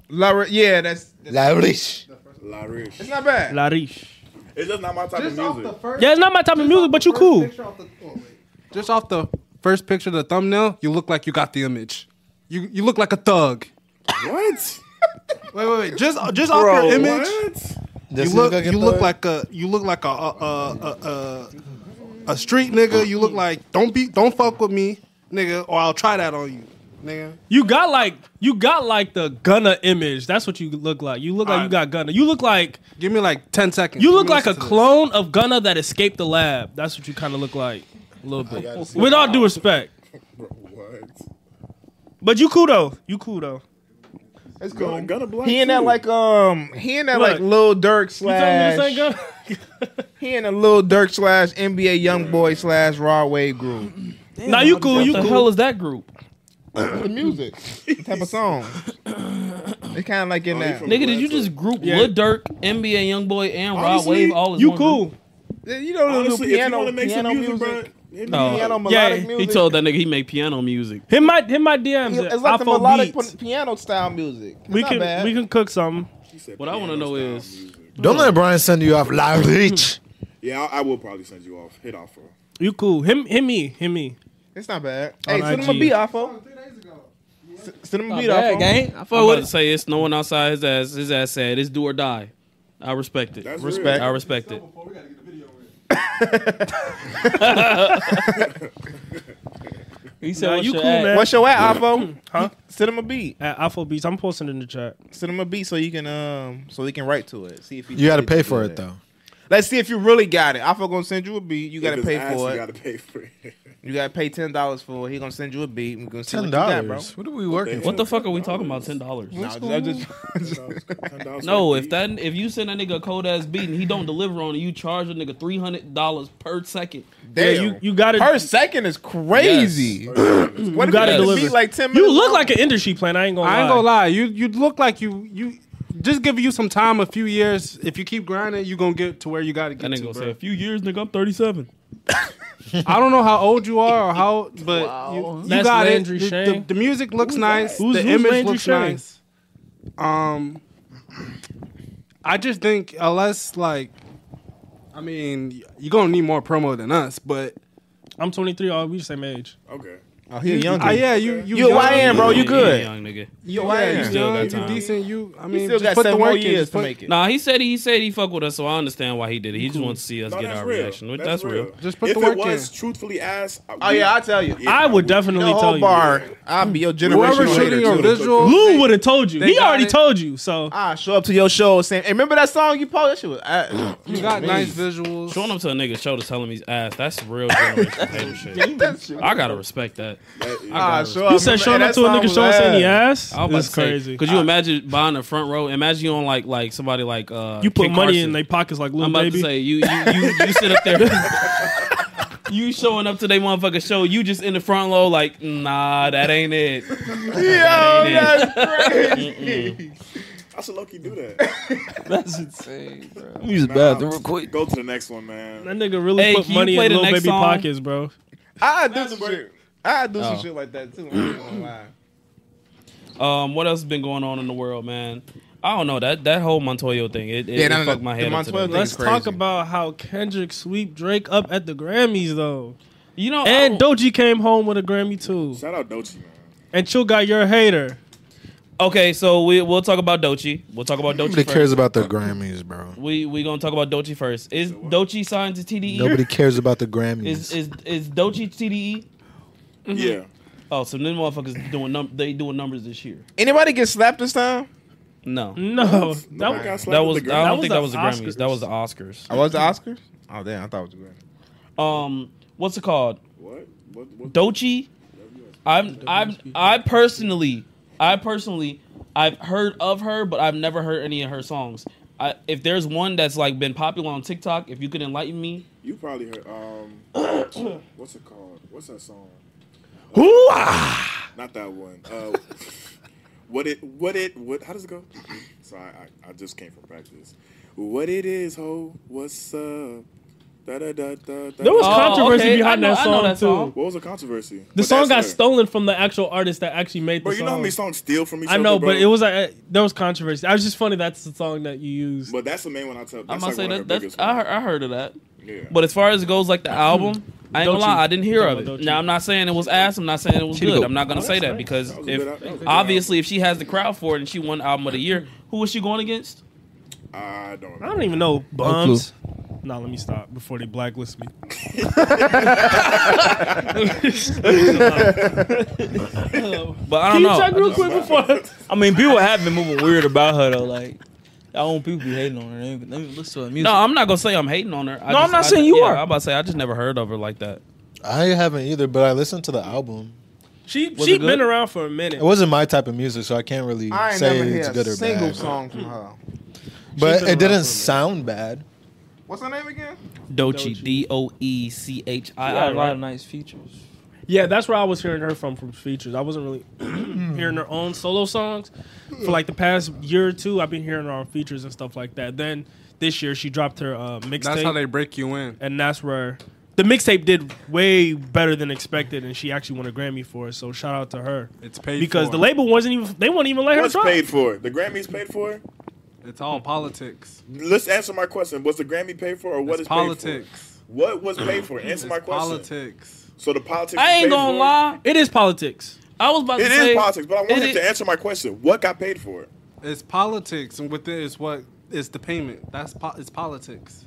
E: La, yeah, that's, that's
C: La Riche.
E: it's not bad.
G: La Riche.
C: It's just not my type
H: Just
C: of
H: off
C: music.
H: the first,
G: Yeah, it's not my type of
H: just
G: music,
H: off
G: but
H: the
G: you
H: first
G: cool.
H: picture off the- oh, wait. Just off the first picture, of the thumbnail, you look like you got the image. You you look like a thug.
C: What?
H: Wait, wait, wait. Just just
C: Bro,
H: off your image,
C: what?
H: you look you look like a you look like a a a, a, a, a street nigga. You look like don't be don't fuck with me, nigga, or I'll try that on you, nigga.
G: You got like you got like the Gunna image. That's what you look like. You look like you got Gunna. You look like
H: Give me like ten seconds.
G: you
H: Let
G: look
H: me
G: like a
H: listen to this.
G: clone of Gunna that escaped the lab. That's what you kind of look like a little bit. With all due respect,
C: Bro, what?
G: but you cool though. You cool though.
E: It's cool.
C: Gonna, gonna black
E: He in that
C: too.
E: like um he in that
G: Look.
E: like Lil Durk
G: You telling me this
E: slash
G: ain't Gunna?
E: he in a Lil Durk slash N B A YoungBoy slash Raw Wave group.
G: Nah, you cool.
D: What
G: You
D: the
G: cool.
D: hell is that group?
E: The music, the type of song. It's kind of like in
C: Oh, he
E: that.
C: from-
D: Nigga, did you just group
G: Yeah.
D: Lil Durk, N B A YoungBoy, and Rod
C: Honestly,
D: Wave all in
G: You
D: one
G: cool.
D: group?
E: You know the
C: Honestly, if you
E: piano,
C: want to make some
E: piano
C: music,
E: music.
C: bro, hit me
D: No.
C: up.
E: Piano
G: Yeah,
E: melodic
G: he
E: music.
D: He told that nigga he make piano music.
G: Hit my hit my D Ms.
E: It's
G: at
E: like the
G: Afro
E: melodic
G: Beats.
E: p- piano style music. It's
G: We
E: not
G: can
E: bad.
G: we can cook something.
C: She said
D: What I wanna
C: piano
D: know
C: style
D: is-
C: music.
B: Don't let Brian send you off La Riche.
C: Yeah, I, I will probably send you off. Hit off, bro.
G: You cool. Him hit me. Hit me.
E: It's not bad.
G: On
E: Hey, send him a
G: I G.
E: beat, Afo. S- Send him a beat,
F: Bad,
E: Afo.
F: gang. I
D: I'm
F: fuck
D: about
F: with
D: to
F: it.
D: say it's no one outside his ass. His ass said it's do or die. I respect it.
C: That's
E: Respect.
D: I respect it.
F: He said,
G: Nah,
F: what's
G: you
F: your
G: cool,
F: ad?
G: man.
E: What's your at, Afo?
G: Huh?
E: Send him a beat.
G: At Afro Beats. I'm posting in the chat.
E: Send him a beat so you can um so he can write to it. See if he
B: You got to
E: really
B: pay
E: do
B: for
E: that.
B: it though.
E: Let's see if you really got it. Afo gonna send you a beat. You gotta
C: If it's
E: pay
C: ass,
E: for
C: You
E: it.
C: gotta pay for it.
E: You gotta pay ten dollars for it. He gonna send you a beat. We gonna see
B: Ten
E: what you got, bro.
B: dollars. What are we working for?
D: What the fuck are we talking about? Ten dollars?
E: No, I just,
C: ten dollars
D: No,
C: for a
D: if
C: beat.
D: that if you send that nigga a cold ass beat and he don't deliver on it, you charge a nigga three hundred dollars per second.
E: damn.
G: Yeah, you you got
E: per
G: to
E: second is crazy. What if
G: you
E: you
G: got to
E: got
G: deliver.
E: beat like ten
G: You
E: minutes?
G: look
E: long?
G: like an industry plan. I ain't gonna lie.
H: I ain't gonna lie. You you look like you you just give you some time, a few years. If you keep grinding, you gonna get to where you gotta
D: That
H: get
D: nigga
H: to,
D: gonna say
H: bro.
D: a few years, nigga. I'm thirty-seven.
H: I don't know how old you are or how, but you, you
G: That's
H: got
G: Landry
H: it. The,
G: Shane.
H: the, the music looks nice.
G: Who's-
H: the
G: who's
H: image
G: Landry
H: looks
G: Shane?
H: nice. Um, I just think unless like, I mean, you're gonna need more promo than us, but
G: I'm twenty-three. Oh, we the same age.
C: Okay.
E: Oh, he a young
H: uh, yeah, you you
E: You a
H: young,
E: Y N, bro. You
D: Yeah,
E: good.
D: young nigga.
E: You a
H: Yeah,
E: Y
H: you
E: N.
D: still
H: young,
D: got
H: you
D: time.
H: decent. You, I
E: He
H: mean,
E: still
H: just
E: got
H: put the
E: seven more
H: work in.
E: years
H: Just
E: to
H: put,
E: make it.
D: Nah, he said he said he fuck with us, so I understand why he did it. He just wants to see us
C: No,
D: get
C: that's
D: our
C: real.
D: reaction. which-
C: That's,
D: That's,
C: real.
D: real.
H: Just put
C: if
H: the work
C: it was
H: in.
C: truthfully ass,
E: Oh yeah, I'll tell you.
C: Yeah,
G: I would
C: would.
G: definitely
E: No
G: tell
E: whole
G: you.
E: bar. I'll be your
H: Whoever
E: generation
H: shooting
E: later.
H: your
E: too.
H: visual,
G: Lou would have told you.
H: They
G: He
H: got
G: already
H: it.
G: told you. So
E: I show up to your show saying, "Hey, remember that song you posted? That shit was." I,
H: you got nice visuals.
D: Showing up to a nigga's show to tell him he's ass, that's real generation hater shit.
E: that shit.
D: I gotta respect that.
C: That-
D: I
E: Ah,
D: gotta
E: show
D: respect
G: you
E: up.
G: said
E: Remember-
G: showing
E: hey,
G: up
E: that
G: to a
E: song
G: nigga
E: was
G: show saying he
E: ass.
G: ass.
D: I was about
G: That's
D: to say,
G: crazy.
D: could you imagine buying a front row? Imagine you on like like somebody like uh
G: You put
D: Kid
G: money
D: Carson.
G: in their pockets like
D: I'm
G: little
D: about
G: baby.
D: to say you you you, you sit up there. You showing up to their motherfucking show, you just in the front row like, nah, that ain't it.
E: Yo,
D: ain't
E: that's crazy.
C: I should low key do that.
F: That's insane, bro.
C: Nah,
F: Use the bathroom real quick.
C: Go to the next one, man.
G: That nigga really
D: Hey,
G: put
D: can you
G: money
D: play
G: in
D: the
G: little
D: next
G: baby
D: song?
G: pockets, bro.
E: I do some shit. I do some
D: Oh.
E: shit like that too. I ain't gonna lie.
D: Um, what else has been going on in the world, man? I don't know that that whole Montoya thing. It, it,
E: Yeah,
D: it
E: no, no,
D: fucked my
E: the
D: head up
E: Montoya
D: today.
E: thing-
G: Let's
E: crazy.
G: talk about how Kendrick sweep Drake up at the Grammys though,
D: You know, I
G: and
D: don't-
G: Doechii came home with a Grammy too,
C: Shout out Doechii, man.
G: and Chill got your hater.
D: okay, so we we'll talk about Doechii. We'll talk about Doechii
B: Nobody
D: first.
B: cares about the Grammys, bro.
D: We we gonna talk about Doechii first. Is Doechii signed to T D E?
B: Nobody cares about the Grammys.
D: Is is is Doechii T D E?
C: Yeah.
D: Oh, so them motherfuckers doing num- they doing numbers this year?
E: Anybody get slapped this time?
D: No,
G: No,
C: No
G: that
C: one
G: was
C: got slapped
D: that
C: with
D: was.
C: the
D: I
C: Grammy.
D: don't
G: was
D: think
G: the
D: that was the Grammys.
G: Oscars.
D: That was the Oscars.
E: I was the Oscars. Oh damn, I thought it was good.
D: Um, what's it called?
C: What? What? What?
D: Doechii. I'm I'm I personally I personally I've heard of her, but I've never heard any of her songs. I, if there's one that's like been popular on TikTok, if you could enlighten me.
C: You probably heard. Um, what's it called? What's that song? Not that one. Uh, what it? What it? What? How does it go? Sorry, I, I just came from practice. What it is, ho? What's up? Da, da, da, da, da.
G: There was
D: Oh,
G: controversy
D: okay.
G: behind
D: I know-
G: that
D: I know
G: song
D: that
G: too.
D: song.
C: What was the controversy?
G: The
C: But
G: song got
C: that's her.
G: stolen from the actual artist that actually made the
C: Bro,
G: song.
C: you know how many songs steal from each
G: I
C: other?
G: know,
C: bro?
G: but it was like there was controversy. I was just funny. That's the song that you used.
C: But that's the main one I tell.
D: I'm
C: That's
D: gonna
C: like
D: say
C: one of her
D: that. That's
C: biggest
D: I
C: ones.
D: heard, I heard of that.
C: Yeah.
D: But as far as it goes, like the album, I ain't gonna
G: Doechii.
D: lie, I didn't hear of
G: Talking about
D: it.
G: Doechii.
D: Now I'm not saying it was ass. I'm not saying it was
E: Chitty
D: good.
E: Go.
D: I'm not gonna say that because
C: That was a
D: if
C: good al- that was a good
D: obviously if she has the crowd for it and she won album of the year, who was she going against?
C: I don't
G: I
C: remember.
G: don't even know. Bums. No, let me stop before they blacklist me.
D: But I
G: Can
D: don't
G: you check
D: know.
G: real quick before?
F: I mean, people have been moving weird about her though. Like, I own people be hating on her. They even, they even listen to her music.
D: No, I'm not gonna say I'm hating on her. I
F: No, I'm
D: just-
F: not
D: I-
F: saying you
D: yeah,
F: are.
D: I'm about to say I just never heard of her like that.
B: I haven't either, but I listened to the album.
G: She
D: Was
G: she
D: it good?
G: been around for a minute.
B: It wasn't my type of music, so I can't really
E: I ain't
B: say
E: never
B: it's
E: heard
B: good
E: a
B: or
E: single
B: bad.
E: song from her.
B: But
G: been
B: it
G: around
B: didn't
G: for
B: sound bad.
E: What's her name again?
D: Doechii, D O E C H
F: She
D: I
F: got
D: I.
F: a lot of nice features.
G: Yeah, that's where I was hearing her from from features. I wasn't really hearing her own solo songs for like the past year or two. I've been hearing her on features and stuff like that. Then this year she dropped her uh,
H: That's how
G: mixtape,
H: they break you in.
G: and that's where the mixtape did way better than expected, and she actually won a Grammy for it. So shout out to her
H: It's paid
G: because
H: for.
G: the label wasn't even they wouldn't even let her
C: What's
G: drop.
C: paid for? The Grammys paid for?
H: It's all politics.
C: Let's answer my question. Was the Grammy paid for, or what
H: It's
C: is
H: politics.
C: paid for? What was paid for? Answer
H: It's
C: my question.
H: politics.
C: So the politics.
D: I
C: was
D: ain't
C: paid
D: gonna
C: for?
D: lie.
G: It is politics.
D: I was about
C: It
D: to
C: is
D: say
C: politics, but I want
D: it
C: him
D: is-
C: to answer my question. What got paid for?
H: It's politics, and with it is what is the payment. That's po- it's politics.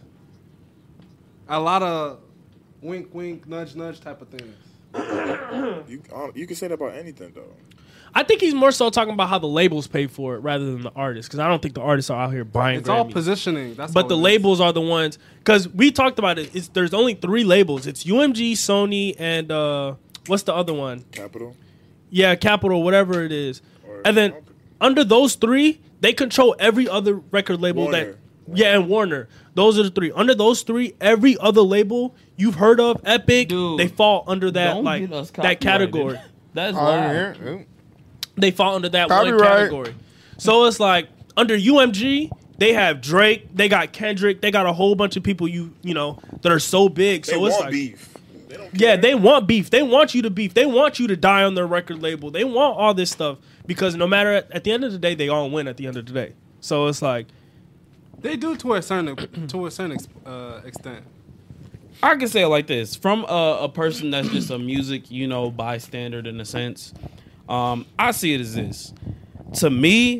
H: A lot of wink, wink, nudge, nudge type of things.
C: You uh, you can say that about anything though.
G: I think he's more so talking about how the labels pay for it rather than the artists, because I don't think the artists are out here buying
H: It's all
G: Grammys.
H: positioning. That's
G: But
H: all
G: the
H: it is.
G: labels are the ones, because we talked about it. It's, there's only three labels. It's U M G, Sony, and uh, what's the other one?
C: Capital.
G: Yeah, Capitol, whatever it is.
C: Or-
G: And then under those three, they control every other record label
C: Warner.
G: that. Yeah, and Warner. Those are the three. Under those three, every other label you've heard of, Epic,
D: Dude,
G: they fall under that
D: don't
G: like
D: get us
G: that
D: copyrighted.
G: category.
D: That's
E: Oh,
D: loud.
E: yeah.
G: They fall under that one
E: Copyright.
G: category. So it's like under U M G, they have Drake, they got Kendrick, they got a whole bunch of people you you know that are so big.
C: They
G: So it's
C: want
G: like
C: beef. They don't
G: yeah,
C: care.
G: they want beef. They want you to beef. They want you to die on their record label. They want all this stuff because no matter at, at the end of the day, they all win at the end of the day. So it's like
H: They do to a certain to a certain ex- uh, extent.
D: I can say it like this: from a, a person that's just a music, you know, bystander in a sense. Um, I see it as this. To me,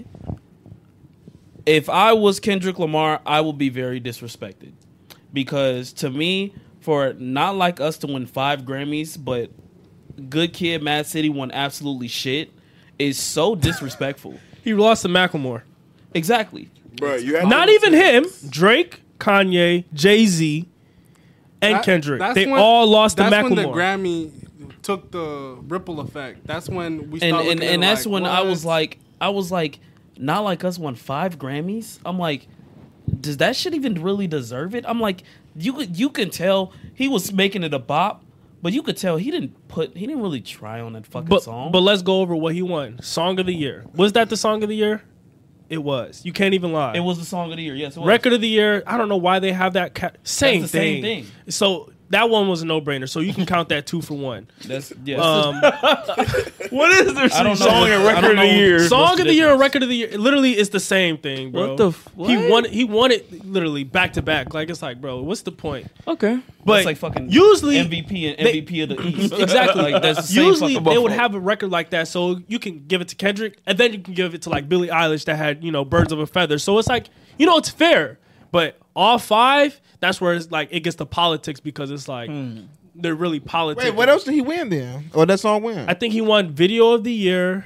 D: if I was Kendrick Lamar, I would be very disrespected because to me, for not like us to win five Grammys, but Good Kid, Mad City won absolutely shit, is so disrespectful.
G: he lost to Macklemore.
D: Exactly.
C: Bro, you have
G: Not
C: to-
G: even him. Drake, Kanye, Jay Z, and
H: That-
G: Kendrick.
H: that's
G: They
H: when-
G: all lost to
H: That's when the
G: Macklemore.
H: Grammy took the ripple effect. That's when we
D: and
H: started
D: and,
H: looking
D: and
H: at
D: that's
H: like,
D: when I
H: what?
D: was like, I was like, not like us won five Grammys. I'm like, does that shit even really deserve it? I'm like, you could you can tell he was making it a bop, but you could tell he didn't put he didn't really try on that fucking
G: but
D: song.
G: but let's go over what he won. Song of the year. Was that the song of the year? It was. You can't even lie.
D: it was the song of the year. Yes, it was.
G: Record of the year. I don't know why they have that. Ca- same,
D: the
G: thing.
D: same thing.
G: So that one was a no brainer. So you can count that two for one.
D: That's yes.
G: Um,
F: What is there?
D: I don't know.
F: Song
D: what-
F: and
D: I
F: record
D: don't
F: of the
D: know
F: year.
D: what's
G: song
D: the
G: of the year and
D: difference.
G: record of the year. Literally, it's the same thing, bro.
F: What the f-
G: He
F: what?
G: won. He won it literally back to back. Like it's like, bro, what's the point?
F: Okay.
G: But
D: That's like fucking
G: usually
D: M V P and
G: they-
D: M V P of the East.
G: Exactly.
D: like that's the same
G: Usually
D: fucking
G: they would
D: Buffalo.
G: have a record like that, so you can give it to Kendrick, and then you can give it to like Billie Eilish that had you know Birds of a Feather. So it's like you know it's fair, but all five, that's where it's like it gets to politics because it's like they're really politics.
E: Wait, what else did he win then? Or that song win?
G: I think he won Video of the Year.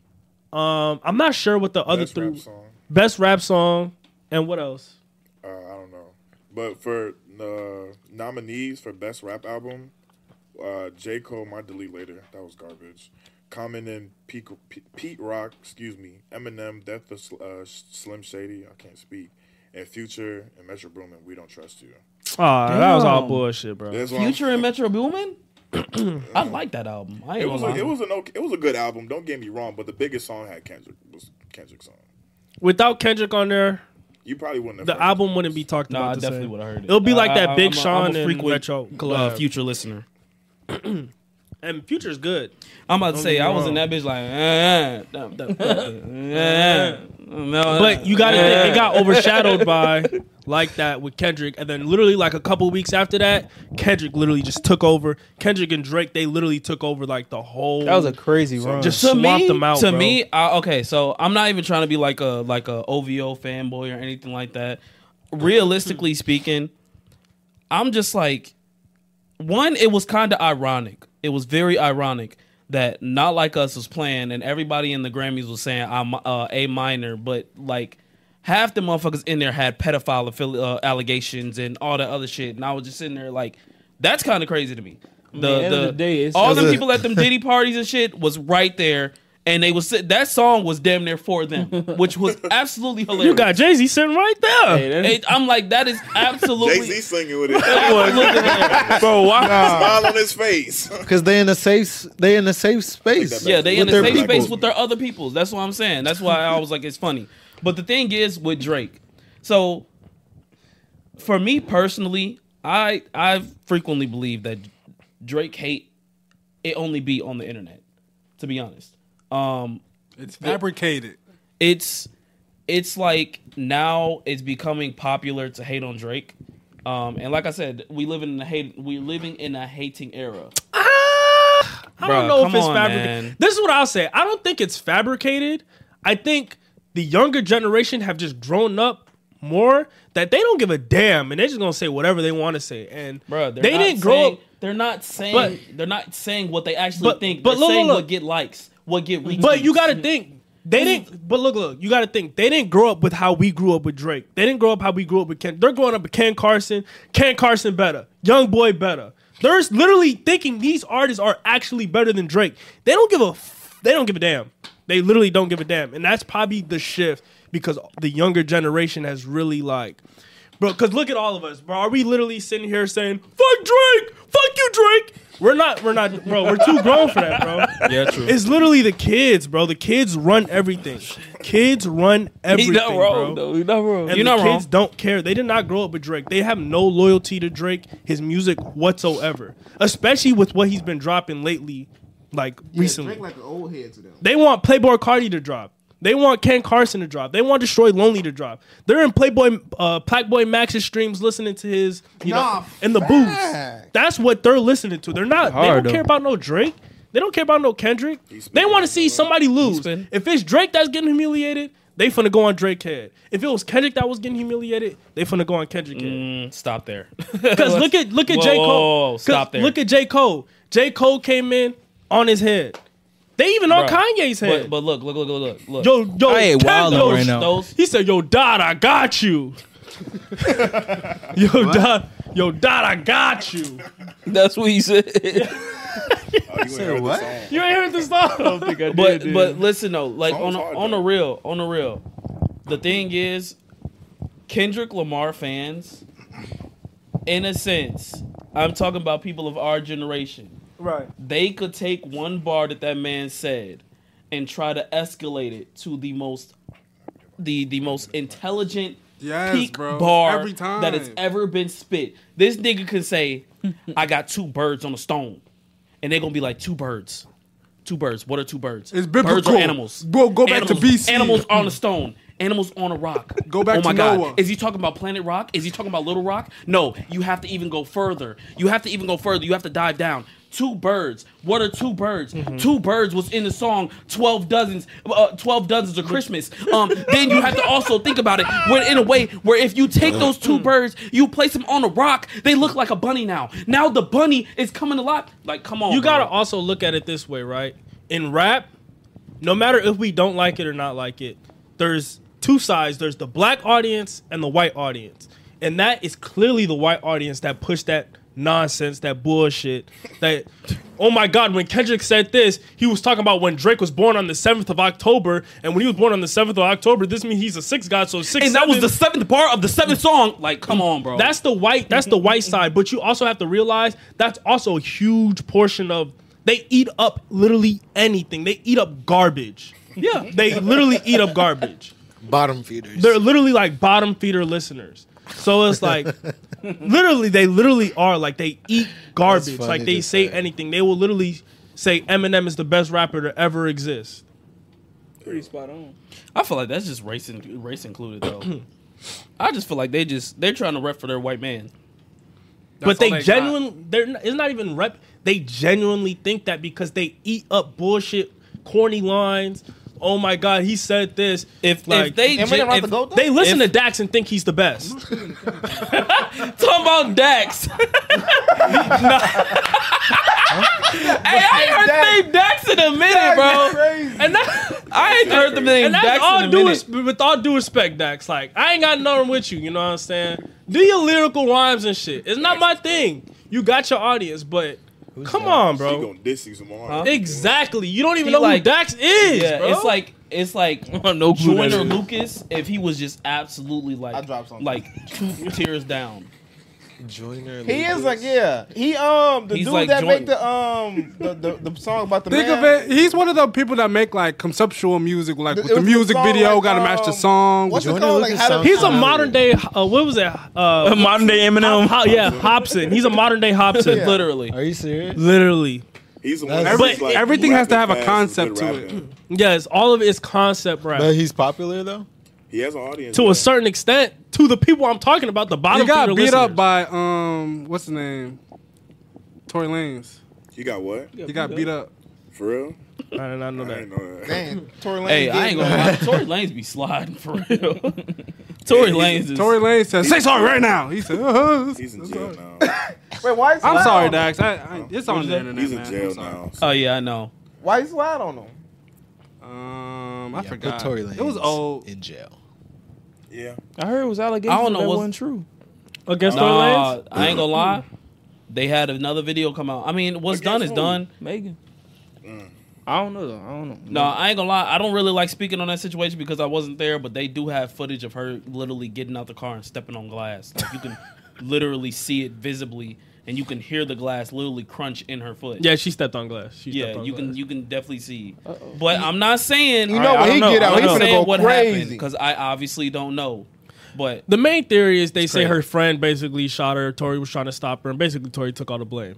G: Um, I'm not sure what the other
C: Best
G: three
C: rap song.
G: best rap song and what else.
C: Uh, I don't know. But for uh, nominees for best rap album, uh, J. Cole, My Delete Later, that was garbage. Common and Pete, Pete Rock, excuse me, Eminem, Death of Sl- uh, Slim Shady, I can't speak, and Future and Metro Boomin, We Don't Trust You.
G: Oh, that was all
D: Damn.
G: bullshit, bro.
C: That's why I'm-
D: Future and Metro Boomin. I like that album. I ain't
C: It was
D: gonna
C: a,
D: lie.
C: it was an okay, it was a good album. Don't get me wrong, but the biggest song had Kendrick was Kendrick's song.
G: Without Kendrick on there,
C: You probably wouldn't have
G: The
C: heard
G: album
C: it.
G: wouldn't be talked
D: Nah, I
G: about the
D: definitely
G: same.
D: would have heard it.
G: It'll be like
D: I-
G: that
D: I-
G: Big
D: I'm a-
G: Sean
D: I'm a
G: and
D: frequent,
G: Metro
D: uh,
G: collab.
D: Future listener.
G: And Future's good.
D: I'm about to
G: Don't
D: say
G: get me
D: I was in
G: wrong.
D: that bitch like, eh, eh, eh, eh,
G: But you got to think it got overshadowed by like that with Kendrick, and then literally like a couple weeks after that, Kendrick literally just took over. Kendrick and Drake, they literally took over like the whole.
F: That was a crazy run.
G: Just
D: to
G: swamped
D: me,
G: them out.
D: to
G: bro.
D: me, I, okay. So I'm not even trying to be like a like a O V O fanboy or anything like that. Realistically speaking, I'm just like, one, it was kind of ironic. It was very ironic that Not Like Us was playing and everybody in the Grammys was saying I'm uh, A minor, but like half the motherfuckers in there had pedophile affili- uh, allegations and all that other shit, and I was just sitting there like, that's kind of crazy to me. The,
F: the end of the day, it's
D: all
F: just-
D: the people at them Diddy parties and shit was right there. And they was sit- that song was damn near for them, which was absolutely hilarious.
G: You got Jay Z sitting right there.
F: Hey, that-
D: It- I'm like, that is absolutely.
C: Jay Z singing with it.
F: bro, why?
C: Smile on his face.
B: Because they in a safe, they in a safe space.
C: that
D: Yeah, they in
B: with
D: the
B: their
D: safe
B: people.
D: space with their other peoples. That's what I'm saying. That's why I was like, it's funny. But the thing is with Drake. So for me personally, I I frequently believe that Drake hate it only be on the internet. To be honest, um,
H: It's fabricated.
D: it's it's like now it's becoming popular to hate on Drake. Um, and like I said, we live in a hate. We're living in a hating era.
G: I don't
D: Bruh,
G: know if
D: come
G: it's
D: on,
G: fabricated.
D: man.
G: This is what I'll say. I don't think it's fabricated. I think the younger generation have just grown up more that they don't give a damn and they're just gonna say whatever they want to say. And
D: Bro, they're
G: they
D: not
G: didn't grow
D: saying,
G: up.
D: They're not saying.
G: But-
D: they're not saying what they actually
G: But-
D: think.
G: but
D: They're
G: look,
D: saying
G: look,
D: what
G: look.
D: get likes, what get retweets.
G: But you got to think they didn't. But look, look, you got to think they didn't grow up with how we grew up with Drake. They didn't grow up how we grew up with Ken. They're growing up with Ken Carson. Ken Carson better. Young Boy better. They're literally thinking these artists are actually better than Drake. They don't give a. F- they don't give a damn. They literally don't give a damn, and that's probably the shift because the younger generation has really like. Bro, because look at all of us, bro. Are we literally sitting here saying, fuck Drake? Fuck you, Drake? We're not, we're not, bro. We're too grown for that, bro.
D: Yeah, true.
G: It's literally the kids, bro. The kids run everything. Kids run everything,
F: He's not
G: bro.
F: wrong, though. He's not wrong.
G: And
D: You're
G: the
D: not
G: kids
D: wrong.
G: don't care. They did not grow up with Drake. They have no loyalty to Drake, his music whatsoever. Especially with what he's been dropping lately, like recently.
E: Drake like an old head to them.
G: They want Playboy Cardi to drop. They want Ken Carson to drop. They want Destroy Lonely to drop. They're in Playboy, uh, Packboy Max's streams listening to his, you
E: Nah,
G: know, in the
E: fact.
G: booth. That's what they're listening to. They're not. they
F: Hard,
G: don't
F: though.
G: care about no Drake. They don't care about no Kendrick.
C: He's
G: They want to
C: spitting.
G: see somebody lose.
D: spitting.
G: If it's Drake that's getting humiliated, they finna go on Drake head. If it was Kendrick that was getting humiliated, they finna go on Kendrick head.
D: Mm, stop there.
G: Because look at look at
D: Whoa,
G: J.
D: whoa,
G: Cole.
D: whoa,
G: 'Cause
D: stop there.
G: Look at J. Cole. J. Cole came in on his head. They even on
D: Bruh.
G: Kanye's head.
D: But, but look, look, look, look, look, look.
G: Yo, yo,
F: I ain't
G: Ken-
F: wildin'
G: yo,
F: right now.
D: Those,
G: He said, "Yo, Dot, I got you." yo, Dot, yo, Dot, I got you.
F: That's what he said.
C: Oh, you ain't heard
B: what?
C: the song.
G: You ain't heard this song?
D: but but listen though, like
C: Song's
D: on a,
C: hard,
D: on
C: though.
D: the real, on the real, the thing is, Kendrick Lamar fans, in a sense, I'm talking about people of our generation.
G: Right.
D: They could take one bar that that man said and try to escalate it to the most the the most intelligent
H: Yes,
D: peak
H: bro.
D: bar
H: Every time.
D: that has ever been spit. This nigga can say, I got two birds on a stone. And they're gonna be like, two birds. Two birds. What are two birds?
H: It's
D: Birds
H: biblical.
D: are animals.
H: Bro, go back to
D: animals,
H: B C.
D: Animals on a stone. Animals on a rock.
H: Go back
D: oh my
H: to
D: God.
H: Noah.
D: Is he talking about Planet Rock? Is he talking about Little Rock? No, you have to even go further. You have to even go further. You have to dive down. Two birds. What are two birds? Two birds was in the song twelve dozens, uh, twelve dozens of Christmas. Um, then you have to also think about it where, in a way where if you take those two birds, you place them on a rock, they look like a bunny now. Now the bunny is coming alive. Like, come on,
G: You gotta
D: bro.
G: also look at it this way, right? In rap, no matter if we don't like it or not like it, there's two sides. There's the black audience and the white audience. And that is clearly the white audience that pushed that nonsense, that bullshit. That, oh my God, when Kendrick said this, he was talking about when Drake was born on the seventh of October. And when he was born on the seventh of October, this means he's a six god. So six,
D: And that was
G: seven-
D: the seventh bar of the seventh song. Like, come on, bro.
G: That's the white. That's the white side. But you also have to realize that's also a huge portion of. They eat up literally anything. They eat up garbage. Yeah, they literally eat up garbage.
B: Bottom feeders.
G: They're literally like bottom feeder listeners. So it's like, literally, they literally are like they eat garbage.
B: funny
G: Like they
B: to
G: say
B: say.
G: anything. They will literally say Eminem is the best rapper to ever exist.
F: Pretty spot on.
D: I feel like that's just race, in, race included though. I just feel like they just they're trying to rep for their white man.
G: but
H: That's all
G: they
H: got.
G: genuinely, they're not, it's not even rep. They genuinely think that because they eat up bullshit, corny lines. Oh my God, he said this.
D: If
G: Like,
D: if they
E: Eminem
D: gen-
E: not
D: if,
E: the GOAT, though?
G: They listen
D: If-
G: to Dax and think he's the best.
D: talking about Dax. Hey, I ain't heard the name Dax in a minute, bro.
G: And that,
D: I ain't heard the name
G: and that's
D: Dax
G: all
D: in a
G: due
D: minute.
G: res- with all due respect, Dax. Like, I ain't got nothing with you. You know what I'm saying? Do your lyrical rhymes and shit. It's not my thing. You got your audience, but come on,
C: She
G: bro.
C: gonna diss you some more.
D: Huh?
G: Exactly. You don't even
D: He
G: know
D: like-
G: who Dax is,
D: Yeah,
G: bro.
D: it's like it's like
F: No clue that
D: Joyner
F: is.
D: Lucas if he was just absolutely
E: I
D: like
E: dropped something.
D: like two tiers down.
B: Joyner.
E: He is
B: Lucas.
E: like, yeah. He um the
D: He's
E: dude
D: like
E: that
D: Jordan.
E: make the um the, the, the song about the
H: Think
E: man.
H: of it. He's one of the people that make like conceptual music, like
E: It
H: with the
E: was the
H: music
E: song
H: video,
E: like,
H: gotta match the
E: um,
H: song.
E: What's it
B: Joyner
E: called? Like,
B: Lucas
E: how to,
B: sounds
G: He's a
B: familiar.
G: modern day. Uh, what was that? Uh,
F: Modern day Eminem.
G: Ho- yeah, Hobson. He's a modern day Hobson.
E: Yeah.
D: Literally.
B: Are you serious?
G: Literally.
C: He's the one
B: That's-
C: that's
G: But
C: like,
H: everything has to have a
C: rapping fast and
H: concept
C: good
H: to
C: rapping.
G: Yes, all of it is concept rap.
B: But he's popular though.
C: He has an audience.
G: to
C: yeah.
G: a certain extent, to the people I'm talking about, the bottom
H: He got
G: feeder
H: beat
G: listeners.
H: up by um, what's his name? Tory Lanez.
C: You got what?
H: He got beat up.
C: For real?
G: I did not know
C: I
G: that.
C: didn't know that.
E: Dang, Tory Lanez
D: Hey, I
E: did-
D: ain't gonna lie. Tory Lanez be sliding for real. Tory Lanez is
H: Tory Lanez said, "Say sorry right now." He said, uh-huh.
C: He's in jail now.
E: Wait, why he
H: "I'm
E: slide
H: sorry,
E: on him?
H: Dax. I, I, it's on the internet,
C: He's in
H: man.
C: jail
H: I'm sorry."
C: now.
D: Oh yeah, I know.
E: Why he slide on him?
H: Um, I
B: Yeah,
H: forgot.
B: put Tory Lanez
H: It was old.
B: in jail.
C: Yeah.
F: I heard it was allegations.
D: I don't know
F: that
D: what's-
F: wasn't true.
G: Against Tory
D: Nah,
G: Lanez?
D: I ain't gonna lie. They had another video come out. I mean, what's done is
C: Against who?
D: done.
F: Megan.
C: Mm.
F: I don't know though. I don't know.
D: No, I ain't gonna lie. I don't really like speaking on that situation because I wasn't there, but they do have footage of her literally getting out the car and stepping on glass. Like you can literally see it visibly, and you can hear the glass literally crunch in her foot.
G: Yeah, she stepped on glass. She stepped
D: yeah,
G: on
D: you
G: glass.
D: can you can definitely see. But I'm not saying
E: You know
F: I
E: when he
F: don't know.
E: get
F: I
E: out,
F: don't
E: he
F: know.
E: finna
D: saying
E: go
D: what happened
E: crazy.
D: because I obviously don't know. But
G: The main theory is they say
D: crazy.
G: her friend basically shot her. Tory was trying to stop her, and basically Tory took all the blame.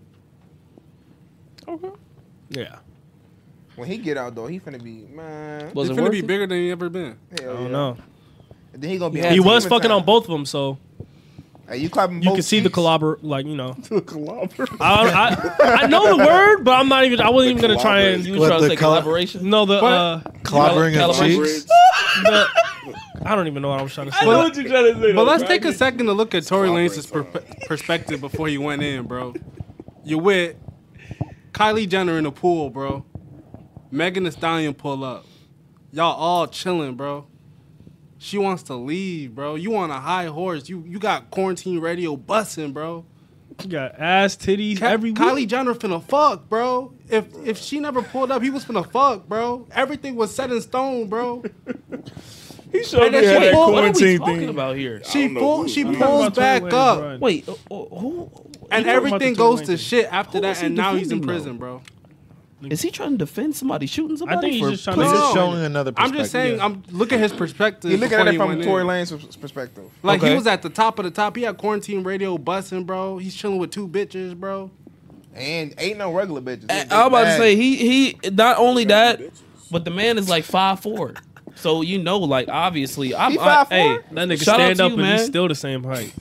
F: Okay.
G: Yeah.
E: When he get out though, he finna be man.
F: Was
H: He's
F: it
H: gonna
F: worth
H: be
F: it?
H: bigger than he ever been.
E: Hell
G: I don't
E: yeah.
G: know.
E: And then he gonna be.
F: He
E: on
G: He was
E: Demon
G: fucking
E: Time.
G: on both of them, so
E: Hey, you clapping.
G: you
E: both
G: can see the
E: cheeks?
G: collabor, like you know.
E: Collabor.
G: I, I I know the word, but I'm not even. I wasn't even gonna try and.
D: you
B: What,
D: were trying to
B: the
D: say
B: color-
D: collaboration?
G: No, the uh,
B: Clobbering of
D: Calibration.
B: cheeks.
G: the I don't even know what I was trying to say.
H: what
F: you're trying to say.
H: But let's take a second to look at Tory
C: Clobbering
H: Lanez's
C: song.
H: per- perspective before he went in, bro. You're with Kylie Jenner in the pool, bro. Megan Thee Stallion pull up. Y'all all chilling, bro. She wants to leave, bro. You on a high horse. You you got quarantine radio busting, bro.
G: You got ass, titties,
H: Ka-
G: every
H: Kylie
G: week.
H: Jenner finna fuck, bro. If if she never pulled up, he was finna fuck, bro. Everything was set in stone, bro.
F: He showed
H: And
F: me
H: then
F: how
H: she
F: that
H: pulled-
D: What are we
F: quarantine
D: talking
F: thing.
D: about here?
H: She
C: don't know
H: pull,
C: who-
H: she
C: I'm
G: Talking
H: pulls
G: about Tory
H: back
G: Lanez,
H: up.
G: right.
D: Wait, uh, uh, who?
H: And
G: talking about
H: everything
G: the Tory
H: goes to
G: Lanez
H: shit after
D: Who
H: that,
D: is he
H: and now he's in
D: defending,
H: prison,
D: though?
H: bro.
D: Is he trying to defend somebody shooting somebody?
G: I think he's
D: for
G: just trying
B: He's
G: to.
H: No.
B: just showing another
H: I'm
B: perspective.
H: just saying, I'm look at his perspective.
E: You looking
H: before
E: at it
H: he
E: from
H: went
E: Tory
H: in.
E: Lanez's perspective.
H: Like
D: Okay.
H: he was at the top of the top. He had quarantine radio busting, bro. He's chilling with two bitches, bro.
E: And ain't no regular bitches.
D: I was about to say he he. Not only that, but the man is like five four. So you know, like obviously, I'm.
E: He
D: I,
E: five four?
D: hey,
G: That nigga
D: shout out
G: stand
D: to
G: up
D: you,
G: and
D: man.
G: he's still the same height.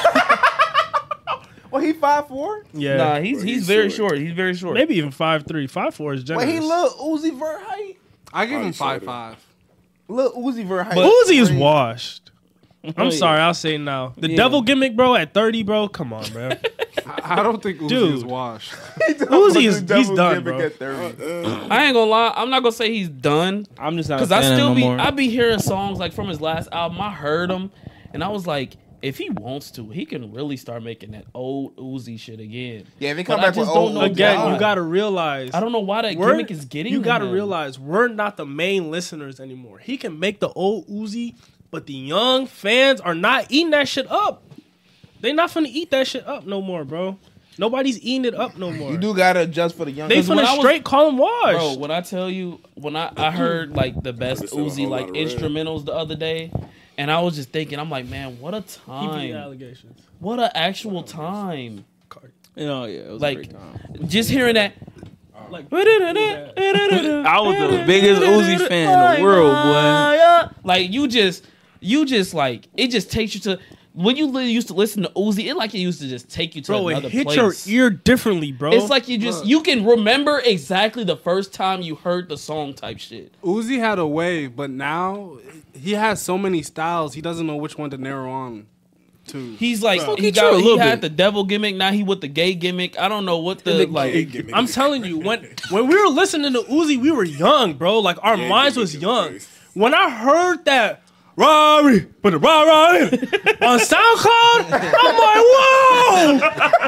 E: Well, he five four.
G: Yeah.
D: Nah, he's
C: Bro,
D: he's
C: he's
D: very
C: short.
D: short. He's very short.
G: Maybe even five three. Five four is generous.
E: Wait, he little Uzi Vert height.
H: I give him
C: Probably
H: five
C: shorter.
H: five.
E: Little Uzi Vert height.
G: Uzi is
E: Crazy.
G: washed. I'm
D: Oh, yeah.
G: sorry, I'll say now. The
F: Yeah.
G: devil gimmick, bro, at thirty, bro. Come on, bro.
H: I, I don't think Uzi
G: Dude.
H: is washed.
G: Uzi is
E: Double
G: he's done,
E: gimmick
G: bro.
E: at thirty.
C: Uh,
D: I ain't gonna lie. I'm not gonna say he's done
F: I'm just not a
D: because I
F: fan of
D: still
F: him
D: be
F: no more.
D: I be hearing songs like from his last album. I heard him, and I was like, if he wants to, he can really start making that old Uzi shit again.
E: Yeah, if he come
D: But I
E: back with
D: just don't
E: old
D: know
G: Again,
D: why.
G: you gotta realize.
D: I don't know why that
G: we're-
D: gimmick is getting.
G: You
D: to
G: gotta
D: him.
G: realize we're not the main listeners anymore. He can make the old Uzi, but the young fans are not eating that shit up. They not finna eat that shit up no more, bro. Nobody's eating it up no more.
E: You do gotta adjust for the young.
G: They
D: when
G: finna
D: I was-
G: straight call him wash.
D: Bro, when I tell you, when I, I heard like the best
C: Could've said a
D: Uzi
C: whole
D: like
C: lot of red.
D: instrumentals the other day, and I was just thinking, I'm like, man, what a
G: He beat
D: time!
G: allegations.
D: What an actual time!
F: You know, yeah, it was
D: Like,
F: a great time.
D: just hearing that.
G: Like,
F: I was the biggest Uzi fan in the world, boy.
D: Like you just, you just like it just takes you to when you li- used to listen to Uzi. It like it used to just take you to
G: bro, it
D: another
G: hit
D: place.
G: your ear differently, bro.
D: It's like you just you can remember exactly the first time you heard the song type shit.
H: Uzi had a wave, but now he has so many styles. He doesn't know which one to narrow on to.
D: He's like
F: Fucking
D: he
F: true,
D: got
F: a
D: he
F: little
D: had
F: bit.
D: the devil gimmick. Now he with the gay gimmick. I don't know what the like.
G: I'm telling you, when when we were listening to Uzi, we were young, bro. Like our
C: Yeah,
G: minds
C: yeah,
G: was
C: yeah,
G: young.
C: yeah.
G: When I heard that Rari, put the rah rah in on SoundCloud, I'm like, whoa,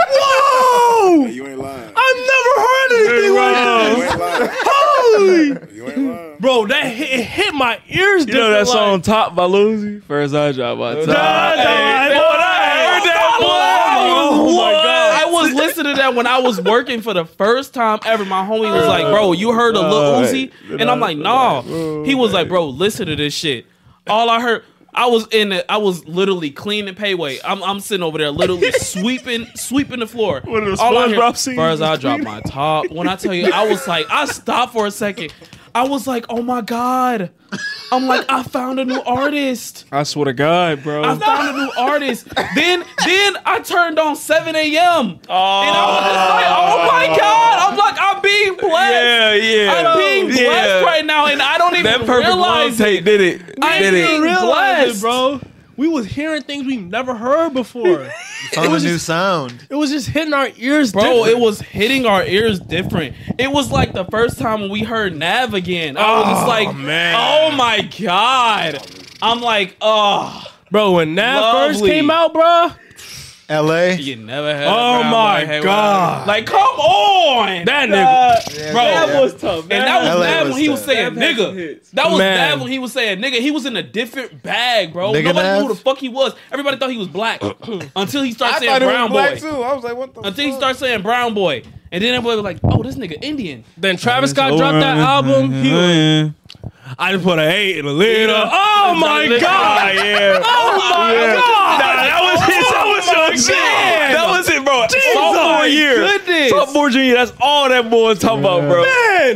G: whoa!
C: You ain't lying.
G: I've never heard anything like
C: You
G: this.
C: ain't lying.
G: Holy,
C: You ain't lying.
G: bro, that hit, it hit my ears.
F: You know that
G: different,
F: song
G: like,
F: "Top" by Lil Uzi? First I drop my top.
G: Nah, nah,
F: Hey,
G: boy, I heard that, boy.
D: Oh my
G: What?
D: god! I was listening to that when I was working for the first time ever. My homie was like, "Bro, you heard of Lil Uzi?" And I'm like, "Nah." He was like, "Bro, listen to this shit." All I heard, I was in it. I was literally cleaning payway. I'm, I'm sitting over there, literally sweeping, sweeping the floor.
F: One of the
D: All I hear,
F: SpongeBob scenes.
D: First, I dropped my top. When I tell you, I was like, I stopped for a second. I was like, "Oh my god!" I'm like, I found a new artist.
F: I swear to God, bro.
D: I found a new artist. Then, then I turned on seven a.m. and I was just like, "Oh my god!" I'm like, I'm being blessed.
F: yeah, yeah.
D: I'm being blessed
F: Yeah.
D: right now, and I don't even
F: That perfect long
D: realize it.
F: tape did it.
D: I
F: did
D: didn't
F: it.
G: realize
D: blessed.
G: it, bro. We was hearing things we never heard before.
B: Found a
G: was
B: new
G: just-
B: sound.
G: It was just hitting our ears,
D: Bro,
G: different.
D: it was hitting our ears different. It was like the first time when we heard Nav again. I was just like,
G: man.
D: "Oh my god!" I'm like, "Oh,
G: bro. When Nav first
D: Lovely.
G: came out, bro,
B: L A.
D: you never had."
G: Oh
D: a brown
G: my
D: boy hang
G: God.
D: around." Like, come on,
G: that nigga,
D: bro.
B: that
F: was tough.
D: And that was
B: L A
D: Nav
B: was
D: when he was
B: tough.
D: saying
F: Nav had some
D: nigga.
F: hits.
D: That was
G: Man.
D: Nav when he was saying nigga. He was in a different bag, bro.
B: Nigga
D: Nobody
B: Nav?
D: knew who the fuck he was. Everybody thought he was black until he started
E: I
D: saying
E: thought it
D: brown
E: was black
D: boy.
E: too. I was like, what the
D: Until he
E: fuck?
D: started saying brown boy. And then everybody was like, "Oh, this nigga Indian."
G: then Travis Scott dropped that album. He was, I just put an eight in a liter. Oh my god!
F: Yeah.
G: Oh my god!
F: Nah, that was his. That was
G: Oh
F: your shit.
G: God.
F: That was it, bro. Sophomore
D: my
F: year.
D: goodness.
F: Sophomore junior. That's all that boy was talking about, bro.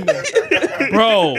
G: Man,
D: Bro,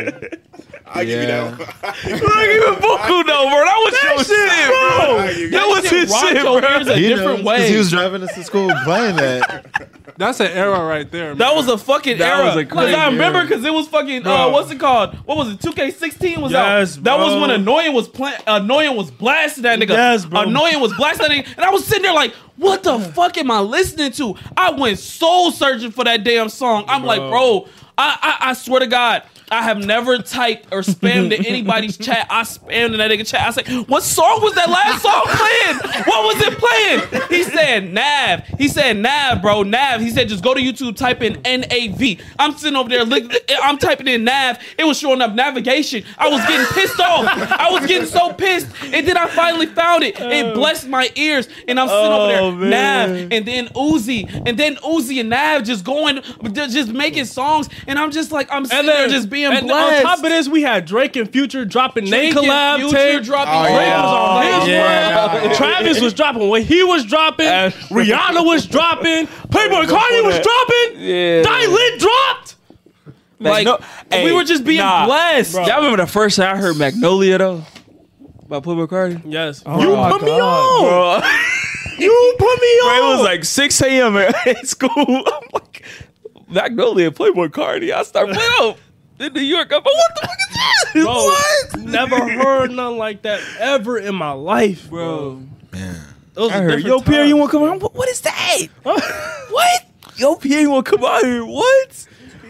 C: I give you
B: Yeah.
C: that one.
F: Look, even Buku though, bro. That was your shit, bro.
C: I give you
F: That
C: that
F: was
D: shit
F: his
D: rocked
F: shit,
D: your
F: bro.
D: ears a
B: He
D: different
B: knows,
D: way.
B: 'cause he was driving us to school playing that.
H: That's an era right there.
D: that
H: man.
D: was a fucking
F: That
D: era.
F: was a
D: Because
F: crazy
D: I remember
F: era.
D: because it was fucking uh,
G: Bro.
D: what's it called? What was it? two K sixteen was
G: Yes,
D: out. That was
G: bro.
D: when Annoying was playing. Annoying was blasting that nigga.
G: Yes, bro.
D: Annoying was blasting that nigga, and I was sitting there like, "What the fuck am I listening to?" I went soul searching for that damn song. I'm like, bro, I, I I swear to God. I have never typed or spammed in anybody's chat. I spammed in that nigga chat. I said, "What song was that last song playing? What was it playing?" He said, "Nav." He said, "Nav, bro, Nav." He said, "Just go to YouTube, type in N A V." I'm sitting over there, look, I'm typing in Nav. It was showing up navigation. I was getting pissed off. I was getting so pissed. And then I finally found it. It blessed my ears. And I'm sitting over
F: Oh,
D: there,
F: man.
D: Nav, and then Uzi, and then Uzi and Nav just going, just making songs. And I'm just like, I'm sitting
G: and
D: there
G: then
D: just being
G: and
D: blessed.
G: on top of this, we had Drake and Future dropping name
D: Drake and
G: collab
D: Future
G: tape.
D: dropping
E: Oh,
D: Drake
E: yeah.
D: was on his
F: Yeah.
D: bro.
G: Travis was dropping what he was dropping.
F: Uh,
G: Rihanna was dropping. Playboy Cardi was dropping.
F: Yeah.
G: Die Lit dropped.
D: Like,
F: no-
D: we
F: Hey,
D: were just being
F: nah.
D: blessed.
F: Y'all remember the first time I heard Magnolia though? By Playboy Cardi?
G: Yes.
F: Oh
G: you
F: my
G: put me on.
F: Bro,
G: You put me
F: bro,
G: on.
F: it was like six a.m. at school. I'm like, Magnolia, Playboy Cardi. I start playing out in New York. I'm like, what the fuck is that?
G: Bro,
F: What?
G: never heard nothing like that ever in my life, bro.
F: Bro,
G: It was
F: I
G: a
F: heard,
G: different
F: yo, Pierre,
G: time.
F: you want to come out? What, what is that? What? Yo, Pierre, you want to come out here? What?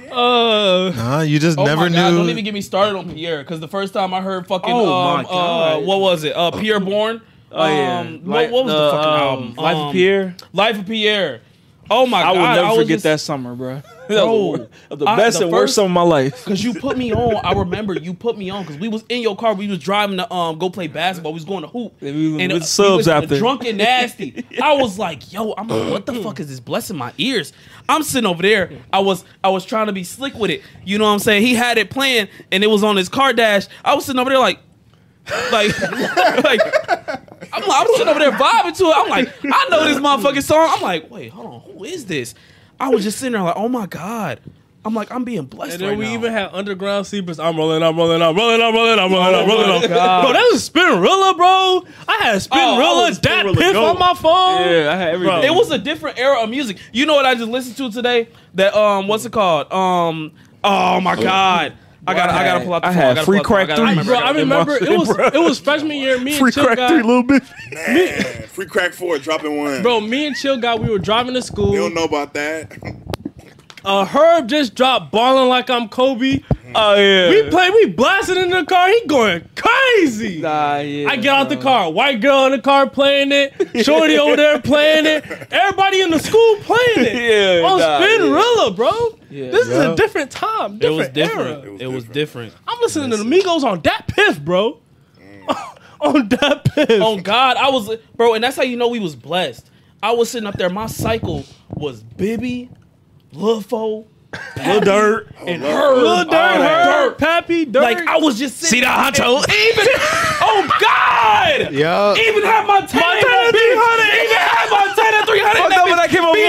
G: Uh,
B: Nah, you just
D: Oh
B: never
D: my
B: knew.
D: God, don't even get me started on Pierre, because the first time I heard fucking,
F: Oh
D: um,
F: my God.
D: uh, what was it? Uh, Pierre Bourne.
F: Oh, yeah.
D: Um, what, what was the
F: Uh,
D: fucking
F: um,
D: album?
F: Life of
D: Um,
F: Pierre.
D: Life of Pierre. Oh my
F: I
D: god!
F: will never
D: I was
F: forget
D: just,
F: that summer, bro. That
D: Bro,
F: was the, wor- the
D: I-
F: best
D: the
F: and worst
D: first-
F: summer of my life.
D: Cause you put me on. I remember you put me on because we was in your car. We was driving to um go play basketball. We was going to hoop.
F: Yeah, we was
D: and
F: with
D: uh,
F: subs
D: we was
F: out there.
D: drunk and nasty. I was like, yo, I'm like, what the fuck is this blessing my ears? I'm sitting over there. I was I was trying to be slick with it. You know what I'm saying? He had it playing and it was on his car dash. I was sitting over there like, like, like. I'm like, I'm sitting over there vibing to it. I'm like, I know this motherfucking song. I'm like, wait, hold on, who is this? I was just sitting there like, oh my god. I'm like, I'm being blessed
G: And then
D: right
G: we
D: now.
G: even had Underground Seabirds. I'm rolling, I'm rolling, I'm rolling, I'm rolling, I'm rolling, I'm rolling. I'm
D: God.
G: Bro, that was Spinrilla, bro. I had
D: Oh, I
G: Spinrilla,
D: was
G: Dat
D: Spinrilla
G: Piff
D: goat.
G: on my phone.
F: Yeah, I had everything.
G: Bro.
D: It was a different era of music. You know what I just listened to today? That um, what's it called? Um, oh my god, I got, I gotta pull out the
F: I
D: phone.
F: had
D: I gotta
F: Free
D: pull out the
F: Crack
D: phone. I gotta
F: three.
G: Bro, I
D: remember.
G: remember it was it was freshman year. Me and
F: Free
G: Chill
F: crack
G: guy,
F: three, little bit.
C: Man, Free Crack Four dropping one.
G: bro, me and Chill guy, we were driving to
C: You
G: school.
C: don't know about that.
G: Uh, Herb just dropped "Ballin' Like I'm Kobe."
F: Oh yeah.
G: We play, we blasting in the car. He going crazy.
F: Nah, yeah.
G: I get out the car. White girl in the car playing it. Shorty over there playing it. Everybody in the school playing it.
F: Yeah,
G: On
F: nah,
G: Spinrilla, bro.
F: Yeah.
G: This is
B: Yeah.
G: a different time.
D: It
G: Different
D: was different.
G: era.
C: It was
D: It was different.
G: I'm listening to the Migos on Dat Piff, bro. on Dat Piff.
D: Oh God, I was, bro, and that's how you know we was blessed. I was sitting up there. My cycle was Bibby, Lil Fo, Lil Dirt, and her.
G: Lil Dirt, Herb, Pappy, Dirt.
D: Like I was just sitting
F: See the honcho?
D: Even oh God,
B: Yeah.
D: even had Montana, Montana three hundred, even had Montana three hundred.
F: Fuck up when I came over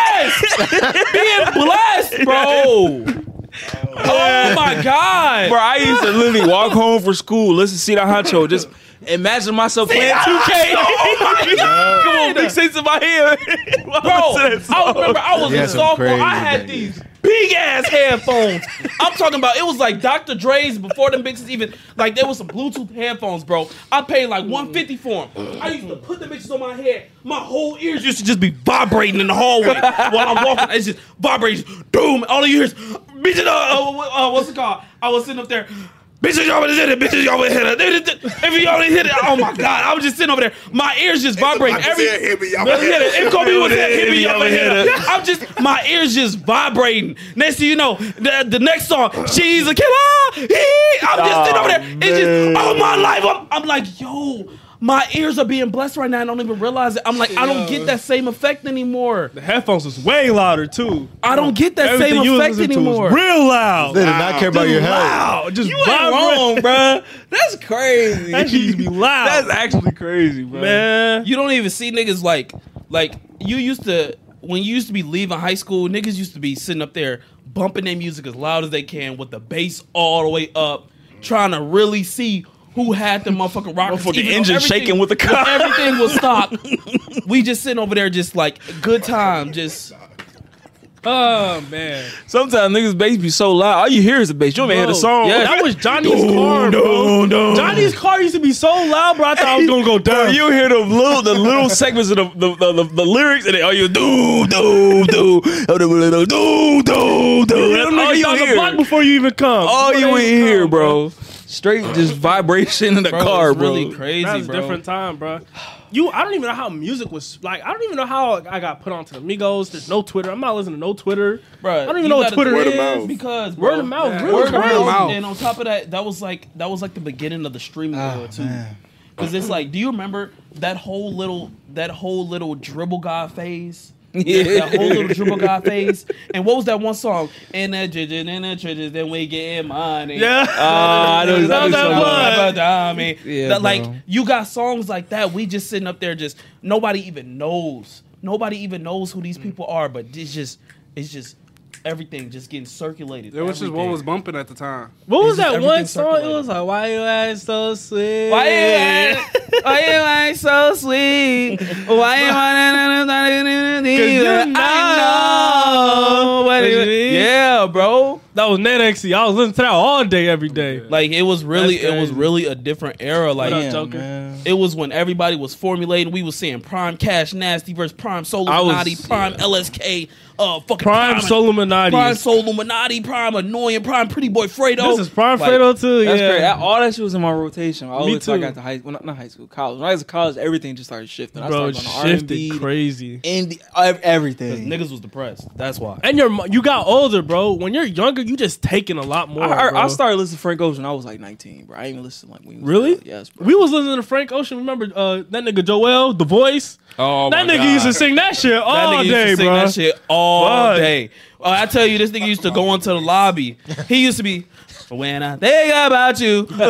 D: being
F: over
D: blessed, being blessed, bro. Oh my God,
F: Bro, I used to literally walk home from school, listen to See the Honcho, just imagine myself playing two K. Come on, big sense in my head.
D: bro. I remember I was
B: He
D: in
B: had some
D: sophomore.
B: crazy
D: I had
B: things.
D: these big ass headphones. I'm talking about it was like Doctor Dre's before them bitches even like there was some Bluetooth headphones, bro. I paid like one fifty for them. I used to put the bitches on my head. My whole ears used to just be vibrating in the hallway while I'm walking. It's just vibrating. Doom. All you hear is bitches. Uh, uh, uh, what's it called? I was sitting up there. Bitches, y'all hit it. Bitches, y'all hit it. If y'all hit it, oh my God! I was just sitting over there. My ears just vibrating. Every
C: hit me, y'all
D: hit it. If Kobe was there, hit me, y'all hit it. I'm just, my ears just vibrating. Next thing you know, the, the next song, she's a killer. He, I'm just sitting over there. It's just all my life. I'm, I'm like, yo, my ears are being blessed right now. I don't even realize it. I'm like, I don't get that same effect anymore.
G: the headphones was way louder too.
D: I don't get that
G: Everything
D: same
G: you was
D: effect
G: listening to was
D: anymore.
G: real loud.
B: They did not care about your health.
G: Loud. Just
F: You ain't
G: vibrate.
F: wrong, bro. That's crazy.
G: That shit used to be loud.
F: That's actually crazy, bro.
G: man.
D: You don't even see niggas like like you used to when you used to be leaving high school. Niggas used to be sitting up there bumping their music as loud as they can with the bass all the way up, trying to really see who had the motherfucking rockers.
F: Motherfucking
D: even though
F: engine
D: everything-
F: shaking with the car.
D: Everything was stopped. We just sitting over there, just like good time, just.
G: Oh man.
F: Sometimes niggas' bass be so loud, all you hear is the bass. You don't even hear the
G: Bro,
F: song.
G: yeah, that was Johnny's car, bro. Johnny's car used to be so loud, bro. I thought I was gonna go
F: Bro,
G: down.
F: you hear the little the little segments of the the, the, the, the lyrics and then all you do do do do do do do. That's
G: Them
F: all
G: niggas
F: you
G: down the
F: hear.
G: block before you even come.
F: All
G: Before
F: you
G: they
F: ain't
G: even
F: hear,
G: come,
F: bro. Straight just vibration in the
D: Bro,
F: car,
D: it's
F: bro.
D: really crazy,
G: That's
D: bro.
G: a different time, bro. You, I don't even know how music was like. I don't even know how I got put onto the Migos. There's no Twitter. I'm not listening to no Twitter.
D: Bruh,
G: I don't even
D: you
G: know what
D: gotta-
G: Twitter
C: Word of
G: is.
C: mouth.
D: Because bro,
G: Word of mouth,
H: Yeah.
G: really
D: Word of
G: crazy.
H: of mouth.
D: And on top of that, that was like that was like the beginning of the streaming era too. Because it's like, do you remember that whole little that whole little dribble guy phase?
F: Yeah.
D: That whole little dribble guy phase. And what was that one song? In the churches, in the churches, then we get money.
G: Yeah.
F: Ah, I know exactly
G: That
F: what you're
G: was-
F: talking about.
D: Yeah,
F: Yeah,
D: like
F: bro.
D: you got songs like that. We just sitting up there, just nobody even knows. Nobody even knows who these people are. But it's just, it's just everything just getting circulated.
H: It was just what
D: Everything.
H: was bumping at the time.
G: What was
D: It's just
G: that one
D: everything
G: song? It
D: circulated.
G: was like, "Why you act so sweet?"
D: Why you act, why you act so sweet? Why you wanna
G: you know
D: I know what
G: what
D: it
G: you
D: is.
G: mean.
D: Yeah, bro.
G: That was Ned-X. I was listening to that all day, every day.
D: Like it was really,
G: That's
D: it was
G: crazy.
D: really a different era. Like
G: What up,
F: Damn,
G: Joker?
F: man.
D: it was when everybody was formulating. We was seeing Prime Cash Nasty versus Prime Soul
F: I was-
D: Illuminati, Prime L S K, uh, fucking
G: Prime Soluminati.
D: Prime
G: is-
D: Soul Illuminati, Prime Annoying, Prime Pretty Boy Fredo.
G: This is Prime
D: Like,
G: Fredo too.
F: That's
G: yeah.
F: great. That- All that shit was in my rotation. All
G: Me
F: the time I
G: too.
F: got to high, well, not, not high school, college. When I was in college, everything just started shifting. I
G: Bro,
F: started going to R and
G: shifted
F: B,
G: crazy.
F: indie, ev- everything.
D: Niggas was depressed. That's why.
G: And you're you got older, bro. When you're younger, you just taking a lot more.
F: I,
G: bro.
F: I, I started listening to Frank Ocean when I was like nineteen, bro. I didn't even listen like when he was
G: Really?
F: out. Yes, bro.
G: We was listening to Frank Ocean. Remember uh, that nigga Joel, The Voice?
D: Oh
G: that
D: my
G: nigga
D: God.
G: used to sing that shit
D: That
G: all
D: nigga used
G: day,
D: to sing
G: bro.
D: that shit all
G: Fuck.
D: day. Uh, I tell you, this nigga used to go into the lobby. He used to be, when I think about you, ooh,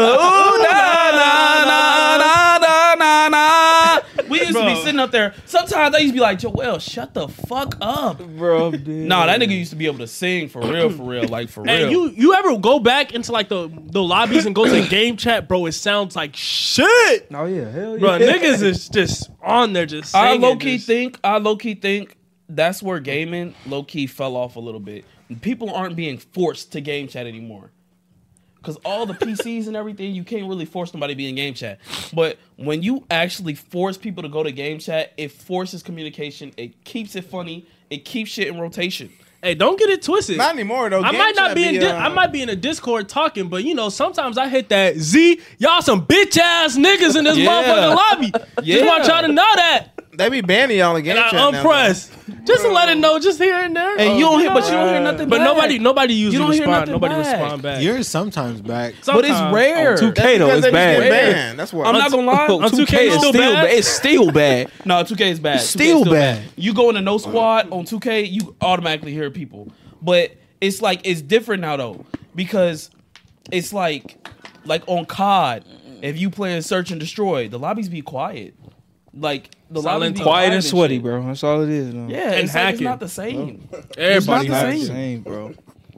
D: na, na, na, na, na, na, na. We used to be
G: Bro.
D: sitting up there. Sometimes I used to be like, Joel, shut the fuck up.
F: bro, dude.
D: Nah, that nigga used to be able to sing for real, for real, like for real.
G: Hey, you you ever go back into like the the lobbies and go to the game chat, bro? It sounds like shit,
F: Oh yeah, hell yeah.
G: bro. Niggas is just on there just.
D: I
G: Singing,
D: low key
G: just-
D: think, I low key think that's where gaming low key fell off a little bit. People aren't being forced to game chat anymore. Cause all the P Cs and everything, you can't really force somebody to be in game chat. But when you actually force people to go to game chat, it forces communication. It keeps it funny. It keeps shit in rotation.
G: Hey, don't get it twisted.
E: Not anymore though.
G: I
E: Game
G: might not
E: chat
G: be in. Di-
E: uh,
G: I might be in a Discord talking, but you know, sometimes I hit that Z. Y'all some bitch ass niggas in this
D: Yeah.
G: motherfucking lobby.
D: Yeah.
G: Just want y'all to know that.
E: They be banning y'all in game
G: And
E: chat
G: I
E: now,
G: unpress. Just to let it know, just here and there.
D: And you don't hear, but you don't hear
G: Uh,
D: nothing.
G: But
D: back.
G: nobody, nobody usually
D: You don't hear
G: respond.
D: nothing
G: Nobody
D: back.
G: respond back.
B: You're sometimes back.
D: But it's
G: Sometimes.
D: rare.
F: two
E: That's
F: K though,
E: because
F: it's
E: they just get
F: bad.
E: banned. That's why.
D: I'm not gonna lie.
F: Oh,
G: On
F: two
G: two
F: K
G: K
F: is
G: still
F: still
G: bad?
F: bad. It's still bad.
D: No, two K is bad.
F: It's
D: 2K is
F: still bad.
D: You go into no squad on two K, you automatically hear people. But it's like it's different now though, because it's like like on C O D, if you play in Search and Destroy, the lobbies be quiet. Like the
G: Silent
D: lobbies be
F: Quiet and sweaty,
D: shit.
F: bro. That's all it is. No.
D: Yeah,
G: And
D: it's, like, it's
G: hacking.
D: not the same.
G: Everybody
D: not the
F: Not
D: same.
F: the same, bro.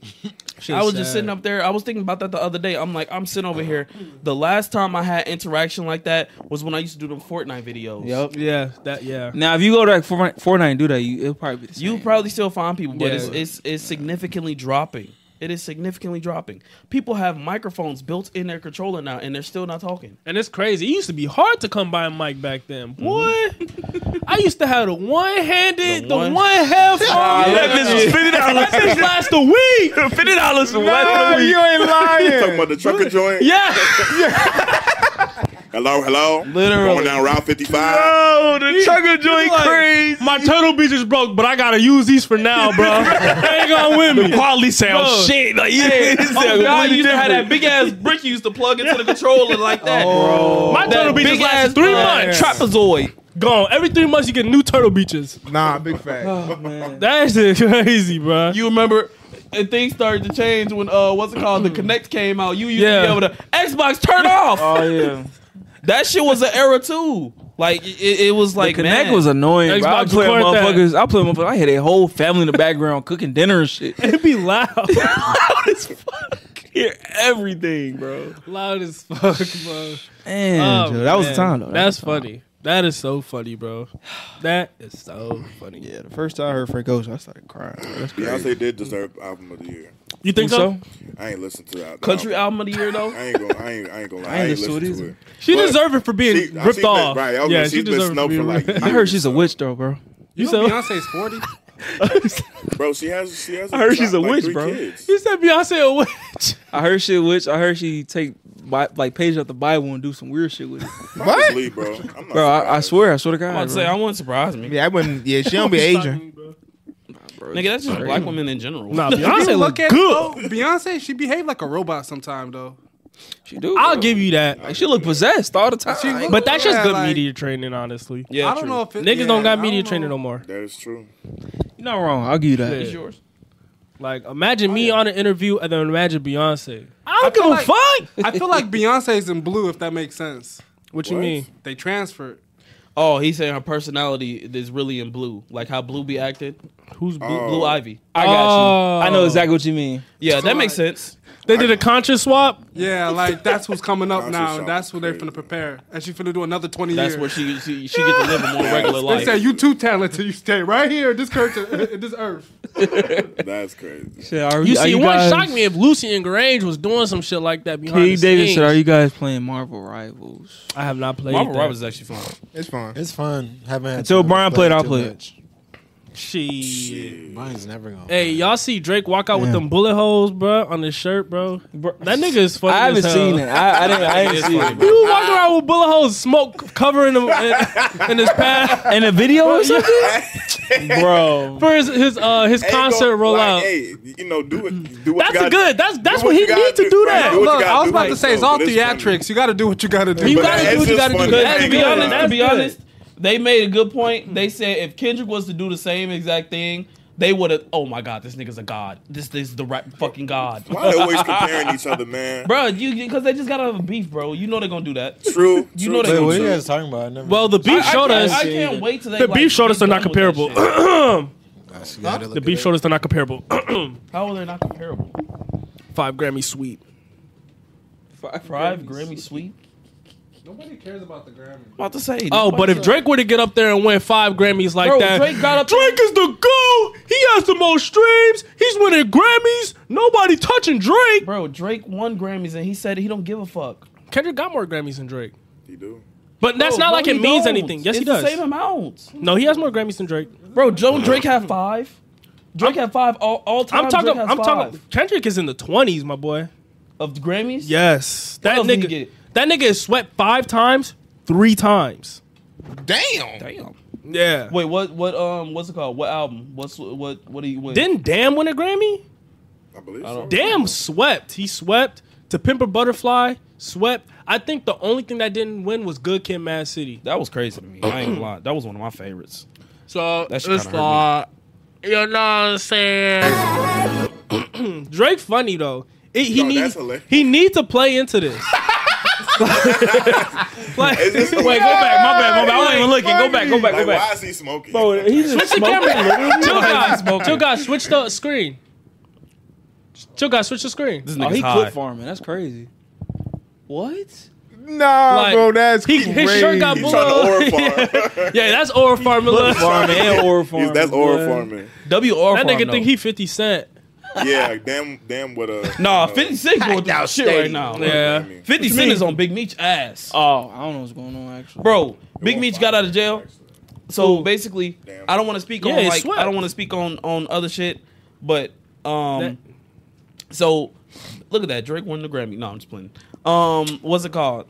D: I was just sitting up there. I was thinking about that the other day. I'm like, I'm sitting over here. The last time I had interaction like that was when I used to do them Fortnite videos.
F: Yep.
G: Yeah, that yeah.
F: Now, if you go to like Fortnite Fortnite and do that, you, it'll probably be the same.
D: You probably still find people, but
G: Yeah.
D: it's, it's it's significantly dropping. It is significantly dropping. People have microphones built in their controller now, and they're still not talking.
G: And it's crazy. It used to be hard to come by a mic back then. Boy, I used to have the one-handed,
D: The
G: the
D: one-
G: one, headphone.
F: that bitch was fifty
G: That
F: dollars.
G: bitch last a week.
F: Fifty dollars for
E: Nah,
F: one.
E: you ain't
C: Talking
E: lying.
C: about the trucker joint.
G: Yeah.
C: Hello, hello.
D: Literally.
C: Going down Route fifty-five.
F: Oh, the trucker joint
G: Like,
F: crazy.
G: My Turtle Beach is broke, but I gotta use these for now, bro. I ain't gonna win me.
F: Quality sound
G: Bro.
F: shit. Like, yeah, it's
D: Oh God, you used to have
F: different.
D: that big ass brick you used to plug into the controller like that.
F: Oh,
G: My
D: That
G: Turtle Beaches
D: big
G: lasted
D: ass
G: three
D: uh,
G: months.
D: trapezoid.
G: Gone. Every three months you get new Turtle Beaches.
E: Nah, big fact.
F: Oh, man.
G: That shit crazy, bro.
D: You remember? And things started to change when uh, what's it called? The Connect came out. You used
G: Yeah.
D: to be able to Xbox turn off.
F: Oh yeah.
D: That shit was an era too. Like it, it was like
F: the Connect
D: man,
F: was annoying. Bro. I
G: Xbox
F: play with
G: record that.
F: motherfuckers. I play with motherfuckers. I had a whole family in the background cooking dinner and shit.
G: It be loud.
F: Loud as fuck. Hear everything, bro.
G: Loud as fuck, bro.
F: Man,
G: Oh,
F: Joe, that was the
G: man.
F: time though. That
G: That's
F: was the time.
G: funny. That is so funny, bro. That is so funny.
F: Yeah, the first time I heard Frank Ocean, I started crying. Bro. That's crazy.
C: Beyonce did deserve album of the year.
G: You think so?
C: I ain't listened to that.
D: country album of the year though.
C: I ain't gonna. I ain't. I ain't gonna lie.
F: I
C: I
F: ain't
C: ain't
F: listen to
C: listened
F: it
C: to
F: either.
C: it.
G: She
C: But
G: deserved it for being
C: she-
G: ripped
C: she's been-
G: off.
C: right, I was
G: yeah,
C: gonna-
G: she
C: she's been
G: deserved
C: snowed
G: to be
C: for, like,
G: ripped.
F: I heard she's a witch though, bro.
H: You
G: You
H: know
G: said-
H: Beyonce's forty?
C: Bro, she has. She has.
F: I heard she's a
C: like
F: witch,
C: three
F: bro.
C: Kids.
G: You said Beyonce a witch.
F: I heard she a witch. I heard she take Bi- like pages out the Bible and do some weird shit with it.
C: Probably, bro. I'm not
F: Bro, I, I
C: surprised.
F: swear, I swear to God.
D: I'm about to say
F: bro.
D: I wouldn't surprise me.
E: Yeah, I wouldn't. Yeah, she don't be Asian.
F: Bro,
D: Nigga, that's just black women in general.
G: Nah,
H: If you
G: Beyonce look
H: look at
G: good.
H: it, though, Beyonce, she behave like a robot sometime, though.
F: She do.
G: I'll
F: bro.
G: give you that.
F: Like, she look possessed all the time.
H: She look-
G: But that's just
H: Yeah,
G: good
H: like-
G: media training, honestly.
D: Yeah,
H: I don't
D: true.
H: know if it,
G: Niggas
H: yeah,
G: don't got
H: I
G: media
H: don't
G: training
H: know.
G: no more.
C: That is true.
F: You're not wrong. I'll give you that.
D: It's
G: Yeah.
D: yours.
G: Like, imagine me on an interview and then imagine Beyonce. I
H: I
G: don't
H: feel
G: give a
H: like-
G: fuck.
H: I feel like Beyonce's in blue, if that makes sense.
G: What you
C: What?
G: mean?
H: They transferred.
D: Oh, he's saying her personality is really in blue, like how Blue be acted.
G: Who's blue?
C: Oh.
D: Blue Ivy.
F: I got
G: Oh.
F: you. I know exactly what you mean.
D: Yeah, that makes sense.
G: They did a conscious swap.
H: Yeah, like that's what's coming up
C: Conscious
H: now.
C: shop
H: That's
C: is
H: what they're
C: crazy.
H: finna prepare, and she finna do another twenty
D: That's
H: years.
D: where she she, she gets to live a more regular
H: They
D: life.
H: say you too talented. You stay right here, this curtain, this earth.
C: That's crazy.
F: Shit, are,
G: You
F: are
G: see, it wouldn't
F: guys-
G: shock me if Lucian Grange was doing some shit like that behind
F: King
G: the
F: David
G: scenes.
F: said, "Are you guys playing Marvel Rivals?"
G: I have not played
D: Marvel
G: that.
D: Rivals is actually fun.
E: It's fun.
B: It's fun. Haven't had
F: Until
B: time to
F: Brian
B: play
F: played,
B: it
F: I'll
B: too
F: play it.
B: much.
G: Shit.
B: Brian's never gonna.
G: Hey, y'all see Drake walk out with
B: Damn.
G: them bullet holes, bro, on his shirt, bro? That nigga is funny.
F: I haven't
G: as hell.
F: seen it. I, I didn't. I didn't see it.
G: He was walking around with bullet holes, smoke covering him in, in his path
F: In a video or something, bro.
G: for his his uh his
C: Hey,
G: concert
C: go-
G: rollout.
C: like, Hey, you know, do it. Do what
G: That's
C: you gotta,
G: good. That's that's
C: do
G: what
C: what
G: he
C: you gotta
G: needs to
C: do.
G: do
C: Right,
G: that.
C: do what you
H: Look,
C: gotta
H: I was
C: do,
H: about
C: right,
H: to say it's
C: so,
H: all
C: but it's funny.
H: theatrics. You got to do what you got to do.
G: You
C: But
G: gotta
C: it's
G: do what you
C: just
G: gotta do.
C: funny.
G: That's
D: To
C: Hey,
D: be
G: good.
D: honest, to
G: That's
D: be
G: good.
D: honest, they made a good point. They said if Kendrick was to do the same exact thing, they would have. Oh my god, this nigga's a god. This, this is the right fucking god.
C: Why they always comparing each other, man?
D: Bro, you because they just gotta have a beef, bro. You know they're gonna do that.
C: True.
D: You
C: true,
D: know they
B: Wait,
C: true,
B: what are you
C: true.
B: guys talking about? I never.
G: Well, the beef
D: I,
G: showed
D: I
G: us.
D: can't, I can't wait till they
G: The
D: like,
G: beef showed us
D: be
G: they're not
D: done with that
G: comparable.
D: shit.
B: Gosh, you gotta look
G: The
B: it
G: beef
B: up.
G: showed us they're not comparable.
D: How are they not comparable?
G: Five Grammy sweep.
D: Five Grammy sweep.
H: Nobody cares about the Grammy.
D: I'm about to say.
G: Oh, but if Drake were to get up there and win five Grammys like
D: Bro,
G: that,
D: Drake got up
G: Drake is the GOAT. He has the most streams. He's winning Grammys. Nobody touching Drake.
D: bro, Drake won Grammys and he said he don't give a fuck.
G: Kendrick got more Grammys than Drake.
C: You do.
G: But that's
D: Bro,
G: not
D: bro,
G: like
D: he
G: it means
D: don't.
G: anything. Yes,
D: it's
G: he does.
D: The same amount.
G: No, he has more Grammys than Drake.
D: Bro, don't Drake have five? Drake had five all, all time.
G: I'm talking.
D: Drake has
G: I'm
D: five.
G: talking. Kendrick is in the twenties, my boy.
D: Of the Grammys.
G: Yes, that
D: else did he
G: nigga.
D: get?
G: That nigga is swept five times, three times.
E: Damn.
D: Damn.
G: Yeah.
D: Wait, what? What? Um, what's it called? What album? What's what? What do you win?
G: Didn't Damn win a Grammy?
C: I believe
D: I
C: so.
D: don't-
G: Damn swept. He swept. To Pimp a Butterfly swept. I think the only thing that didn't win was Good Kid, Mad City.
D: That was crazy to me. I ain't gonna lie. That was one of my favorites.
G: So
D: That shit kinda hurt
G: you know what I'm saying? Drake funny though. It, he
C: No,
G: needs
C: that's hilarious.
G: he needs to play into this. like,
C: Is this-
F: Wait, go back. My bad. My bad. I wasn't even looking. Go back. Go back.
C: Like,
F: Go back.
C: why is he smoking?
F: Bro, he's just
G: switch the
F: smoking.
G: camera. Chill
D: Why is he
G: guys.
D: smoking?
G: Chill guys. Switch the screen. Chill guys. Switch the screen.
D: This
F: Oh,
D: nigga's
F: he
D: high.
F: clip farming. That's crazy. What?
E: Nah,
G: Like,
E: bro, that's
G: he-
E: crazy.
G: his shirt got
C: He's
G: bull-
C: trying to aura farm.
G: Yeah, that's Aura Farming.
F: Clip farming and aura
C: He's,
F: farming.
C: that's aura
F: boy.
C: farming.
D: W R.
G: That nigga
D: though.
G: think he fifty Cent.
C: Yeah, damn, damn. What a
D: Nah,
C: uh,
D: fifty Cent going through some shit right now.
G: Yeah.
C: I mean,
D: fifty Cent is on Big Meech ass.
F: Oh, I don't know what's going on actually.
D: Bro, Big
C: won't
D: Meech
C: find
D: got out of
C: it,
D: jail.
C: actually.
D: So basically,
C: Damn.
D: I don't want to speak
G: Yeah,
D: on
G: he
D: like
G: swept.
D: I don't want to speak on on other shit, but um,
G: That-
D: so look at that Drake won the Grammy. No, I'm just playing. Um, what's it called?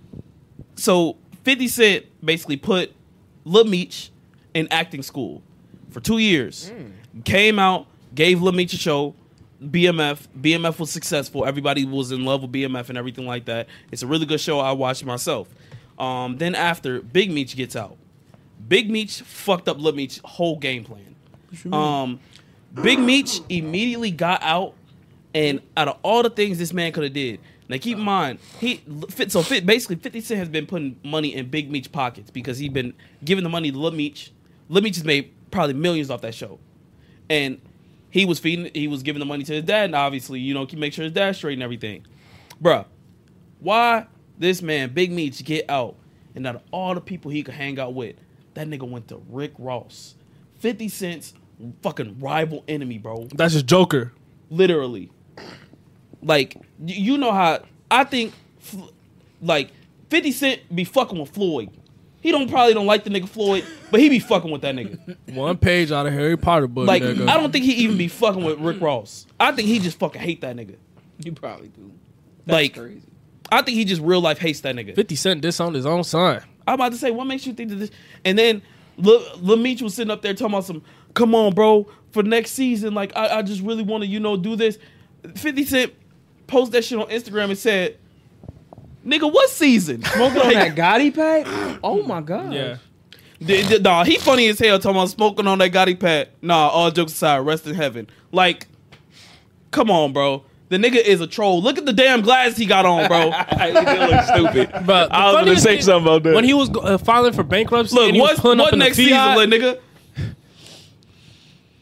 D: So fifty Cent basically put Lil Meech in acting school for two years. Came out, gave Lil Meech a show. B M F. B M F was successful. Everybody was in love with B M F and everything like that. It's a really good show. I watched it myself. Um, then after, Big Meech gets out. Big Meech fucked up Lil Meech's whole game plan. Um, Big Meech immediately got out, and out of all the things this man could have did, now keep in mind, he fit so fit basically fifty Cent has been putting money in Big Meech pockets because he's been giving the money to Lil Meech. Lil Meech has made probably millions off that show, and he was feeding, he was giving the money to his dad, and obviously, you know, keep make sure his dad's straight and everything. Bruh, why this man Big Meech get out, and out of all the people he could hang out with, that nigga went to Rick Ross, fifty Cent's fucking rival enemy, bro.
G: That's his Joker.
D: Literally. Like, y- you know how, I think, f- like, fifty Cent be fucking with Floyd. He don't probably don't like the nigga Floyd, but he be fucking with that nigga.
G: One page out of Harry Potter book.
D: Like,
G: nigga.
D: I don't think he even be fucking with Rick Ross. I think he just fucking hate that nigga.
F: You probably do.
D: Like,
F: Crazy.
D: I think he just real life hates that nigga.
G: fifty Cent disowned his own son.
D: I'm about to say, what makes you think that this? And then Lil, Lil Meech was sitting up there talking about some, come on, bro, for next season, like, I, I just really want to, you know, do this. fifty Cent posted that shit on Instagram and said, nigga, what season?
F: Smoking on that Gotti pack? Oh my god.
G: Yeah.
D: D- d- Nah, he funny as hell talking about smoking on that Gotti pad. Nah, all jokes aside, rest in heaven. Like, come on, bro. The nigga is a troll. Look at the damn glasses he got on, bro.
F: He did look stupid.
G: But
F: I was gonna
G: funniest
F: say
G: thing-
F: something about that.
G: When he was uh, filing for bankruptcy,
D: Look,
G: and he was
D: what's,
G: pulling up
D: what
G: in the
D: next season,
G: Fiat,
D: little nigga?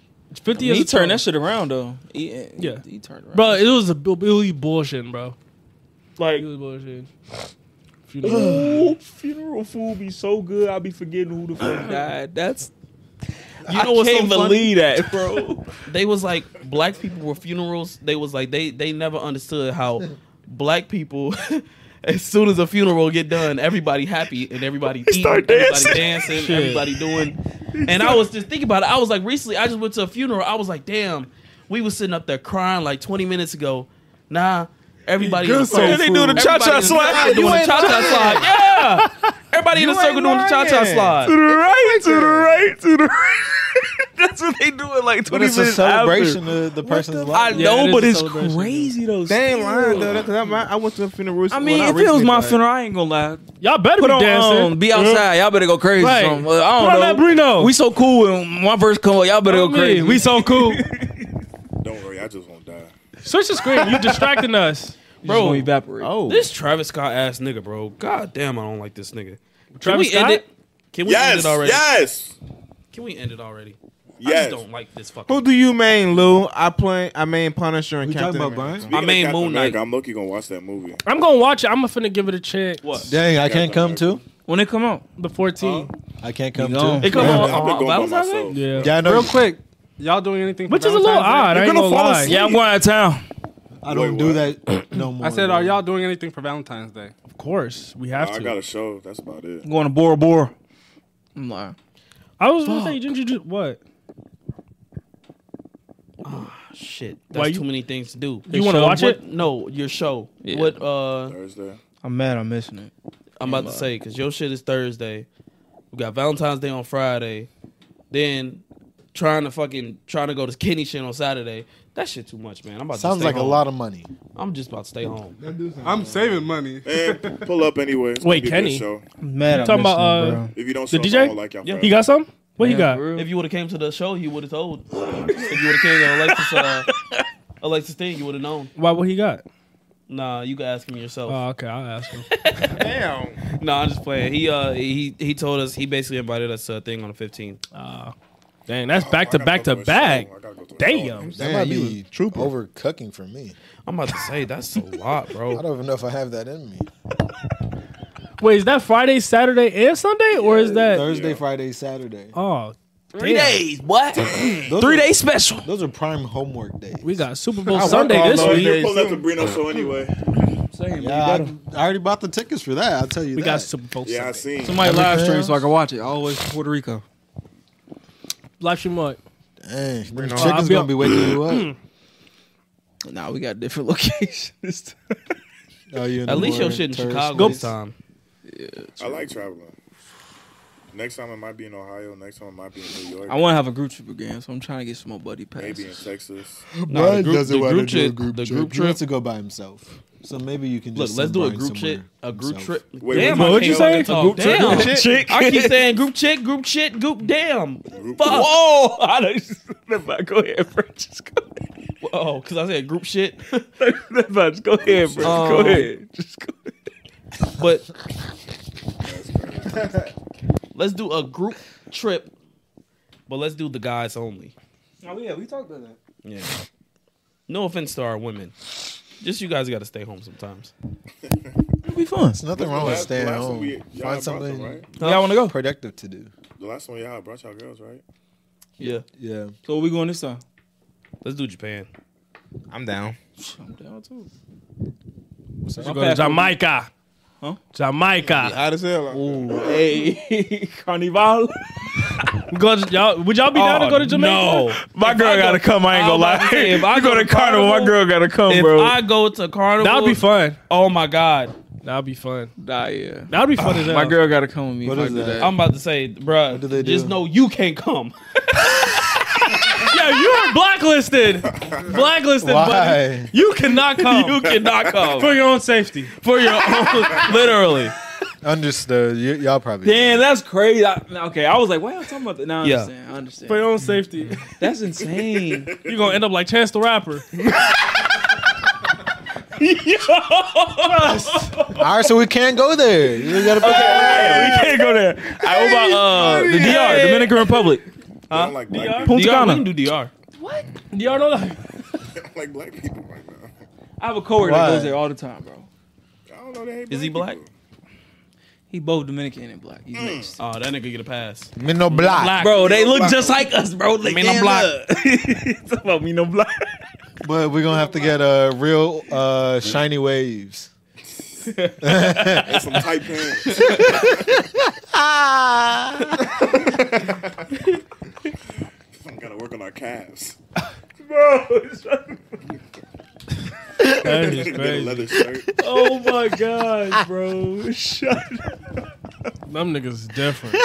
G: fifty years.
F: He
G: of
F: turned
G: Trump.
F: that shit around though. He,
G: Yeah.
F: he, he turned around.
G: Bro, it was a Billy bullshit, bro.
F: like,
G: It was bullshit.
F: ooh, funeral food be so good. I be forgetting who the fuck died. That's
D: You know
F: I
D: what's
F: can't
D: so funny?
F: believe that, bro.
D: They was like black people were funerals. They was like they they never understood how black people. As soon as a funeral get done, everybody happy and everybody eating,
F: start
D: everybody
F: dancing.
D: dancing,
G: Shit.
D: everybody doing. And I was just thinking about it. I was like, recently, I just went to a funeral. I was like, damn, we was sitting up there crying like twenty minutes ago. Nah, everybody in the
F: soul
D: circle,
F: food. They do the
D: everybody
F: cha-cha
D: in the
F: slide.
D: circle doing
E: You
D: the
E: ain't
D: cha-cha
E: lying.
D: slide. Yeah, everybody in the
E: You
D: circle
E: ain't
D: doing the cha-cha
E: lying.
D: slide.
F: To the right, to the right, to the right. That's what they do it like
B: But
F: twenty
B: it's a
F: minutes
B: celebration
F: after.
B: of the person's
F: I
B: life.
G: Yeah,
F: know,
G: it
F: but
G: is a
F: it's
G: celebration.
F: crazy though.
E: They ain't
F: still.
E: lying though. Because I, I went to a funeral.
F: I mean, if it was my funeral, I ain't gonna lie.
G: Y'all better
F: Put
G: be
F: on,
G: dancing.
F: um, be outside. Y'all better go crazy.
G: Right.
F: Some, uh, I don't
G: Put on
F: know.
G: that Bruno.
F: We so cool, and my verse come up. Y'all better
G: Oh,
F: go crazy.
G: man, we so cool.
C: Don't worry, I just won't die.
G: Switch the screen. You distracting us.
F: bro. Gonna evaporate.
E: Oh,
D: This Travis Scott ass nigga, bro. God damn, I don't like this nigga. Can
G: Travis
D: we end
G: Scott?
D: it? Can we end
C: Yes,
D: it already?
C: yes,
D: Can we end it already? I
C: yes.
D: just don't like this fucking.
E: who do you main, Lou? I play. I main Punisher and
B: We
E: Captain
B: talking about
E: America.
B: Brian?
D: I mean,
C: Captain
D: Moon Knight.
C: America, I'm lucky gonna watch that movie.
G: I'm gonna watch it. I'm finna give it a chance.
F: What?
B: Dang, I can't come too.
F: When it come out?
G: The fourteenth.
B: I can't come
F: You gone.
B: too.
D: It come
C: I've
D: on,
C: been
D: on
C: going by
D: Valentine's Day?
C: myself.
G: Yeah.
B: Yeah, I know.
H: Real quick, y'all doing anything? For
G: Which is a little
H: Valentine's Day?
G: odd. I
C: You're
G: ain't
C: gonna
G: gonna
C: fall
G: lie.
C: asleep.
F: Yeah, I'm going out of town.
B: I don't
C: Wait,
B: do
C: what?
B: that no more.
H: I said, are
B: bro.
H: y'all doing anything for Valentine's Day?
G: Of course, we have
C: I
G: to.
C: got a show. That's about it.
F: I'm going to Bora Bora. I'm lying.
G: I was gonna say, didn't you just what?
D: Shit,
G: Why
D: that's
G: you-
D: too many things to do.
G: You want to watch
D: What-
G: it?
D: No, your show.
F: Yeah.
D: What? Uh,
C: Thursday.
F: I'm mad. I'm missing it.
D: I'm about to say because your shit is Thursday. We got Valentine's Day on Friday. Then trying to fucking trying to go to Kenny shit on Saturday. That shit too much, man. I'm about to
B: Sounds
D: stay
B: like
D: home.
B: a lot of money.
D: I'm just about to stay home.
H: I'm saving money.
C: Man, pull up anyway. It's
G: Wait,
C: gonna be a good
G: Kenny?
C: show.
F: I'm mad. I'm
G: talking
F: missing
G: about,
F: it,
G: uh,
F: bro.
C: If you don't
G: The
C: show
G: D
C: up,
G: J?
C: I don't like your
D: Yeah.
C: friends.
G: He got some? What he
F: Yeah,
G: got?
F: for real.
D: If you would have came to the show, you would have told. If you would have came to Alexis, uh, Alexis thing, you would have known.
G: Why? What he got?
D: Nah, you can ask him yourself.
G: Oh, okay. I'll ask him.
E: Damn.
D: Nah, I'm just playing. He uh he he told us he basically invited us to a thing on the fifteenth.
G: Uh, dang, that's
C: Oh,
G: back
C: I
G: to
C: gotta
G: back
C: go
G: to
C: a
G: back.
C: show. I gotta go to a
G: Damn.
C: show.
B: That
E: Damn,
B: might
E: you
B: be
E: was trooper.
B: overcooking for me.
D: I'm about to say that's a lot,
B: I
D: bro.
B: don't even know if I have that in me.
G: Wait, is that Friday, Saturday, and Sunday, or is that?
B: Thursday,
C: Yeah.
B: Friday, Saturday.
G: Oh,
F: Three
G: damn.
F: days. What?
B: Those
F: Three
B: are-
F: days special.
B: Those are prime homework days.
G: We got Super Bowl
E: I work
G: Sunday
E: all
G: this
E: those
G: week.
E: days.
C: Pull up to Brino show anyway.
B: Yeah, I, I already bought the tickets for that. I'll tell you
G: We
B: that.
G: got Super Bowl
C: Yeah, I
G: Sunday.
C: seen.
F: Somebody live
B: Everything
F: stream so I
B: else?
F: can watch it. Always from Puerto Rico.
G: Live stream what?
B: Dang, them
E: Bring on-
B: chicken's
G: I'll be
B: gonna
G: up-
B: be waking you up.
F: Nah, we got different locations.
B: Oh, you in
D: At
B: the
D: least your
B: more
D: shit in
B: tourist
D: Chicago
G: Go-
D: this time.
C: I like traveling. Next time it might be in Ohio. Next time it might be in New York.
F: I want to have a group trip again, so I'm trying to get some more buddy passes.
C: Maybe in Texas.
D: Nah, the group-
B: doesn't
D: the
B: want
D: group
B: to do a
D: trip-
B: group
D: the
B: trip.
D: group
B: He wants
D: trip-
B: to go by himself. So maybe you can
D: Look,
B: just
D: let's
B: send
D: do a
B: Brian
D: group shit.
B: somewhere
D: A group
B: himself.
D: trip.
C: Wait,
D: Damn,
C: what
D: I
C: you
D: can't
G: say?
D: fucking talk.
F: Group trip?
D: Damn.
F: Group chick?
D: I keep saying group chick, group shit, group damn.
C: Group
D: Fuck.
F: Whoa! I don't, go ahead, bro. Just go ahead.
D: Oh, because I said group shit.
F: Just go ahead, bro.
D: Um,
F: go ahead. Just go ahead.
D: But let's do a group trip. But let's do the guys only.
F: Oh, yeah, we talked about that.
D: Yeah. No offense to our women. Just you guys got to stay home sometimes.
F: It'll be fun.
B: There's nothing wrong with
C: last-
B: staying
C: last one
B: home.
C: we- y'all
B: Find
C: brought
B: something
C: them, right?
F: Y'all want to go?
B: productive to do.
C: The last one y'all brought y'all girls, right?
D: Yeah.
B: Yeah.
F: So where we going this time?
D: Let's do Japan.
E: I'm down.
F: I'm down too.
G: Let's go to Jamaica.
F: Huh?
G: Jamaica.
E: Hot as hell. out there.
F: Ooh, hey, Carnival.
G: Go to, y'all, would y'all be down to go to Jamaica?
D: No.
F: My
D: If
F: girl
D: I go-
F: gotta come. I ain't
D: I
F: gonna
D: was about
F: lie.
D: to say, if
F: If
D: I
F: I
D: go
F: go
D: to
F: to Carnival,
D: Carnival,
F: my girl gotta come,
D: If
F: bro.
D: I go to Carnival,
G: That would be fun.
D: Oh my God.
G: That would be fun.
F: Nah, yeah.
G: That would be fun as hell.
F: My girl gotta come with me.
B: What
F: if
B: is
F: I do
B: that?
D: I'm about to say, bruh,
B: do they
D: just
B: do?
D: know you can't come.
G: Yeah, you are blacklisted. Blacklisted, buddy.
B: Why?
G: You cannot come.
D: You cannot come.
G: For your own safety.
D: For your own, literally.
B: Understood. You, y'all probably.
F: Damn, that's crazy. I, okay, I was like, why y'all talking about that? Now I
D: Yeah.
F: understand. I understand.
G: For your own safety.
F: That's insane.
G: You're going to end up like Chance the Rapper.
B: All right, so we can't go there. You gotta put
F: we can't go there. Right, what about uh, the D R, Dominican Republic?
C: They don't like black
D: D R?
C: people.
F: Punta
D: D R, we
F: Cana.
D: can do D R.
F: what?
G: Y'all know that?
C: I like black people right now.
F: I have a coworker
B: Why?
F: that goes there all the time, bro.
C: I don't know. They hate
D: Is he black?
C: people.
F: He both Dominican and black. He's mixed.
D: Oh, that nigga get a pass.
B: Me no black.
F: Bro, they look just like us, bro. Like,
D: Me no
F: damn,
D: black.
F: look. Talk about me no black.
B: But we're gonna have to get uh, real uh, shiny waves.
C: And some tight pants. I'm gotta work on our calves.
G: That is
C: Get a
G: crazy.
C: leather shirt.
F: Oh my god, bro. Shut up.
G: Them niggas different.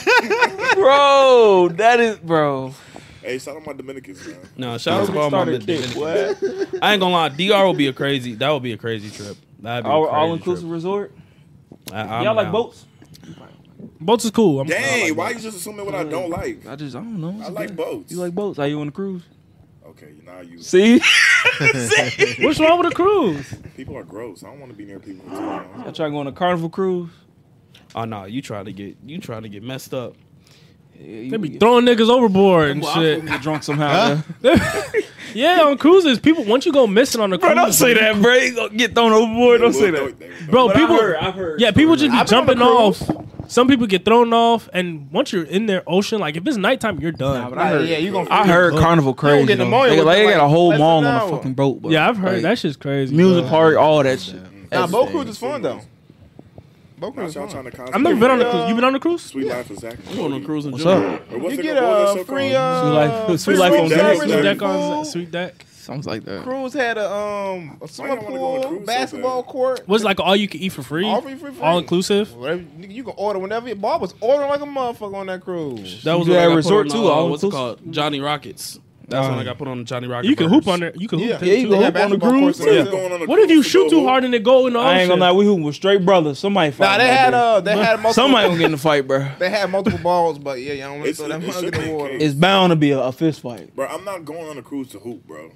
F: Bro, that is, bro.
C: Hey, shout out my Dominicans, man.
D: No, shout out to all my Dominicans. I ain't gonna lie, D R will be a crazy. That would be a crazy trip. That'd be a
F: All,
D: crazy
F: all inclusive
D: trip.
F: resort.
D: I, I'm
F: Y'all like
D: down.
F: boats?
G: Boats is cool. I'm,
C: Dang, why you just assuming what I don't like?
F: I just, I don't know.
C: I like boats.
F: You like boats? Are you on a cruise?
C: Okay, now you.
F: See?
G: What's wrong with a cruise?
C: People are gross. I don't want to be near people. Too long.
F: I try to go on a carnival cruise.
D: Oh no, you trying to get you trying to get messed up.
F: Yeah, you
G: They be throwing niggas overboard and
F: Well,
G: shit.
F: I'm get drunk somehow. Huh?
G: Yeah, on cruises, people once you go missing on a cruise,
F: Bro, don't say that, bro. You gonna get thrown overboard. Don't say that.
G: bro.
F: But
G: People,
F: I've heard, I've heard.
G: yeah, people just be
E: I've been on a
G: jumping off. Some people get thrown off, and once you're in their ocean, like if it's nighttime, you're done.
F: Nah, but I heard,
E: yeah, you gonna.
F: I heard carnival crazy.
E: get
F: though.
E: pneumonia
F: They,
E: with
F: like,
E: them,
F: they got a
E: like,
F: whole
E: less
F: mall
E: than
F: on
E: an
F: a
E: hour.
F: fucking boat. Bro.
G: yeah, I've heard
F: Like,
G: that shit's crazy.
F: music
G: bro.
F: park, all that shit.
E: Nah, boat
C: Everything.
E: cruise is fun though. Boat
C: Now,
E: cruise is
C: y'all
E: fun.
C: trying to
G: I've never been on a
E: Uh,
G: cruise. You been on a cruise?
C: Sweet life of Zach.
D: I'm on a cruise in
F: What's
D: June.
F: up?
C: Or what's
E: You
C: it
E: get
C: called? What's
E: a
C: it
E: free
C: called?
F: Sweet
E: uh,
F: life-
E: free
F: sweet life on
E: sweet
F: deck.
E: deck.
G: Sweet deck
E: Food.
G: on sweet deck.
F: Sounds like that.
E: Cruise had a um a swimming
C: wanna go on a
E: pool,
C: cruise so
E: basketball
C: bad?
E: court.
G: Was like all you can eat for free,
E: All free, free, free.
G: all inclusive.
E: Whatever, nigga, you can order whenever. Your bar was ordering like a motherfucker on that cruise.
D: That was
F: You
D: when I
F: had
D: got
F: resort
D: put on,
F: too,
D: uh,
F: all
D: what's it
F: inclusive?
D: called? Johnny Rockets. That's when I got put on the Johnny Rockets.
G: You can
D: burgers.
G: hoop on there. You can hoop.
E: Yeah,
G: there,
F: Yeah, you
G: too.
F: can
E: They
F: hoop
E: had
F: on the
E: basketball
F: cruise.
E: courts and
F: Yeah.
E: stuff.
C: Going on a
G: What if you
C: cruise to
G: shoot
C: go
G: too
C: hoop?
G: hard and it go in the ocean?
F: I ain't gonna lie, we hooping with straight brothers. Somebody fight.
E: Nah, they
F: that
E: had
F: day.
E: uh, they had multiple.
F: Somebody gonna get in the fight, bro.
E: They had multiple balls, but yeah, y'all want to
C: It's-
E: throw that
C: it
E: mother
C: should
E: in
C: be
E: the water.
C: okay.
F: It's bound to be a, a fist fight.
C: Bro, I'm not going on a cruise to hoop, bro.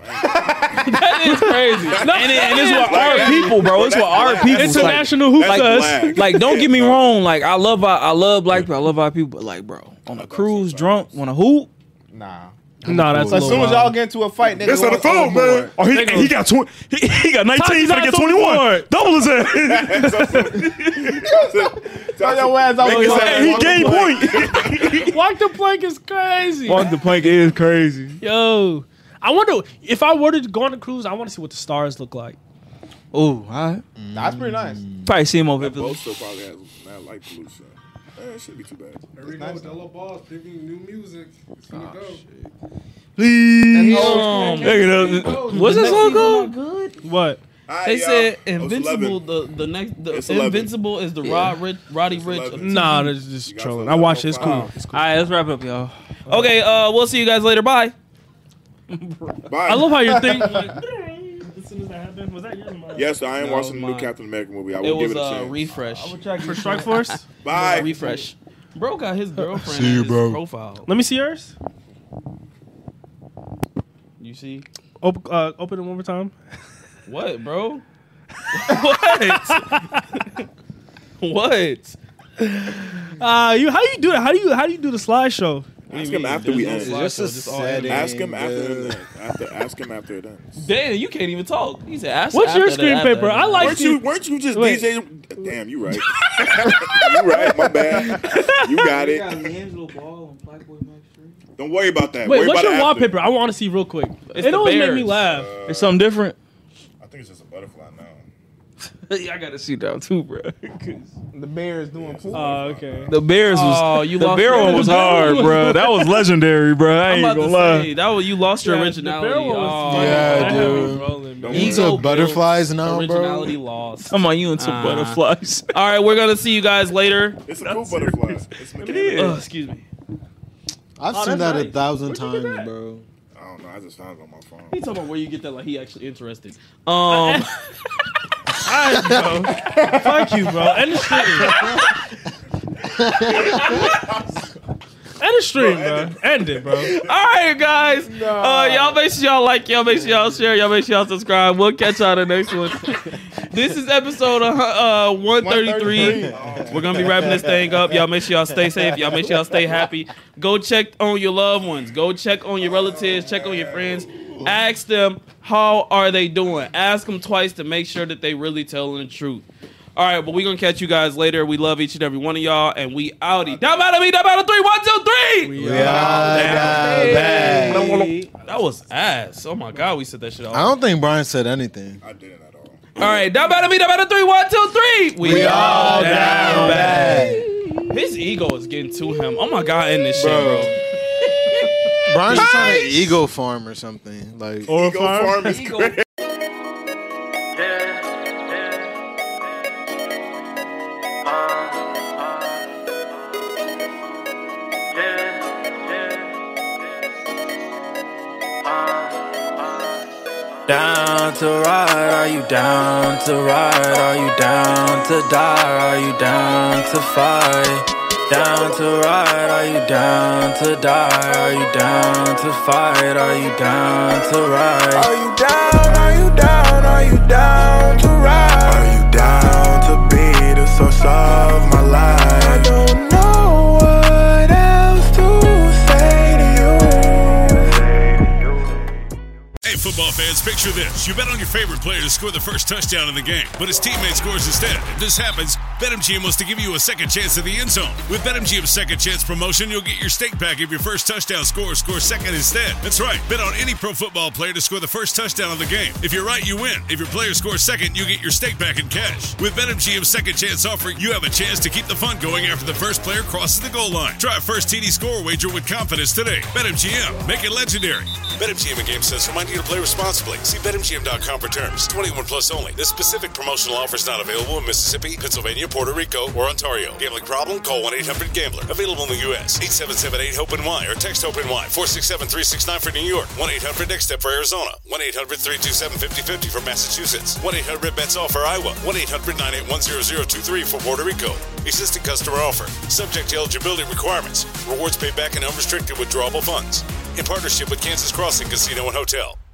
F: It's crazy. and, it, and it's with our people, bro. It's with our people. It's like-
G: International hoop
C: That's
G: us.
C: black.
F: Like, don't get me
C: Yeah, bro.
F: wrong. Like, I love, our, I love black people. I love our people. But like, bro, on a cruise, drunk, want to hoop.
E: Nah.
G: Nah, that's a
E: As soon
G: little
E: as y'all
G: wild.
E: get into a fight, nigga,
C: That's on the phone, man.
H: Oh, he,
G: They go-
H: he got twenty. He, he got nineteen. He's gonna get
G: Tati's
H: twenty-one.
G: overboard.
H: Double his ass.
E: Tell your ass out.
C: Make it
E: Hey,
C: sound-
H: He gained point.
G: Walk the plank is crazy.
F: Walk the plank is crazy.
G: Yo, I wonder if I were to go on a cruise, I want to see what the stars look like.
F: Oh, all right.
E: That's pretty nice.
F: Probably see him over
C: That
F: there.
C: boat still probably has mad light pollution. Eh, it shouldn't be too bad.
H: There we go with Della Boss picking new music. It's gonna go.
F: Please.
G: Um,
F: Look at that. What's that song called?
G: What?
C: Alright,
D: They
C: y'all.
D: said
C: Oh, it's
D: Invincible.
C: eleven.
D: The the next the
C: It's eleven.
D: Invincible is the Rod Rich, Roddy Rich. of
C: eleven.
G: Nah, that's just
C: You got
G: trolling.
C: some
G: I watched it. It's
C: level
G: cool. It's cool.
F: All right, let's wrap up, y'all.
D: Okay, uh, we'll see you guys later. Bye.
C: Bye.
G: I love how you're thinking. Like, as soon as that happened, was that yours or mine?
C: Yes, I ain't
D: No,
C: watching the new
D: mine.
C: Captain America movie. I
D: It
C: will
D: was
C: give it a
D: uh,
C: chance.
D: refresh.
G: For Strike Force.
C: Bye.
D: Refresh. Bro got his girlfriend
B: See
D: in
B: you,
D: his
B: bro.
D: profile.
G: Let me see yours.
D: You see
G: Open, uh, open it one more time.
D: what, bro? what? what?
G: Uh, you how you do that? How do you how do you do the slideshow?
C: Ask him after we end.
B: It's just a
D: Just all
B: setting.
C: Ask him after
B: Yeah.
C: it ends. After, ask him after it ends.
D: Damn, you can't even talk. He said, ask
G: What's
D: after
G: your
D: that,
G: screen
D: after
G: paper?
D: that.
G: I like
C: Weren't you? Weren't you just
G: Wait.
C: D J? Damn, you right. you right. My bad. You got it.
F: D'Angelo Ball and Blackboy Max Street.
C: Don't worry about that.
G: Wait,
C: worry
G: what's
C: about
G: your
C: it after.
G: wallpaper? I want to see real quick.
D: It's
G: It
D: the
G: always make me
D: Bears.
G: laugh.
F: It's something different.
C: I think it's just a butterfly now.
F: I gotta see that too, bro.
E: The Bears doing pool.
G: Oh, okay.
F: The Bears was
D: Oh, you
F: the
D: lost
F: bear
D: your-
F: one was hard, bro. That was legendary, bro. I
D: I'm
F: ain't
D: about
F: gonna
D: to
F: lie.
D: say that was you lost your
G: Yeah, the
D: originality.
G: barrel was-
D: Oh,
B: Yeah,
G: that had me
B: dude.
G: rolling, man.
C: Don't
B: Into
D: Ego
B: butterflies
D: built,
B: now,
D: originality
B: bro.
D: lost.
F: I'm on you into
D: Uh,
F: butterflies.
D: All right, we're gonna see you guys later.
C: It's a cool butterfly. It's mechanical.
D: Uh, excuse me.
B: I've
G: Oh,
B: seen
G: that's
B: that a
G: nice.
B: thousand
G: Where'd you get
B: times,
G: that?
B: bro.
C: I don't know. I just found it on my phone.
D: He talking about where you get that. Like he actually interested. Um,
G: Alright, bro. Fuck you, bro. End the stream. End the stream, bro. End it, bro.
D: all right, guys. Uh, y'all make sure y'all like. Y'all make sure y'all share. Y'all make sure y'all subscribe. We'll catch y'all in the next one. This is episode uh, one thirty-three. We're going to be wrapping this thing up. Y'all make sure y'all stay safe. Y'all make sure y'all stay happy. Go check on your loved ones. Go check on your relatives. Check on your friends. Ask them, how are they doing? Ask them twice to make sure that they really telling the truth. All right, but we're going to catch you guys later. We love each and every one of y'all, and we outie. Down battle me, down battle three, one, two, three.
B: We are down bad.
D: That was ass. Oh, my God, we said that shit all.
B: I don't think Brian said anything.
C: I didn't at all.
D: All right, down battle me, down battle three, one, two, three. We,
B: We all
D: down
B: down
D: bad. His ego is getting to him. Oh, my God, in this shit, bro.
B: Brian's just on an ego farm or something. Like,
A: Or
C: Ego farm is
D: Ego.
C: great.
I: Down to ride, are you down to ride? Are you down to die? Are you down to fight? Down to ride, are you down to die? Are you down to fight? Are you down to ride? Are you down, are you down, are you down to ride? Are you down to be the source of my life? I don't know what else to say to you.
J: Hey, football fans, picture this. You bet on your favorite player to score the first touchdown in the game, but his teammate scores instead. If this happens, BetMGM wants to give you a second chance at the end zone. With BetMGM's second chance promotion, you'll get your stake back if your first touchdown scorer scores second instead. That's right. Bet on any pro football player to score the first touchdown of the game. If you're right, you win. If your player scores second, you get your stake back in cash. With BetMGM's second chance offer, you have a chance to keep the fun going after the first player crosses the goal line. Try a first T D score wager with confidence today. BetMGM. Make it legendary. BetMGM and GameSense remind you to play responsibly. See Bet M G M dot com for terms. twenty-one plus only. This specific promotional offer is not available in Mississippi, Pennsylvania, Puerto Rico, or Ontario. Gambling problem? Call one eight hundred gambler. Available in the U S eight seven seven eight hope N Y or text HOPE-NY four six seven three six nine for New York. one eight hundred next step for Arizona. one eight hundred three two seven five zero five zero for Massachusetts. one eight hundred bets all for Iowa. one eight hundred nine eight one zero zero two three for Puerto Rico. Existing customer offer. Subject to eligibility requirements. Rewards paid back in unrestricted withdrawable funds. In partnership with Kansas Crossing Casino and Hotel.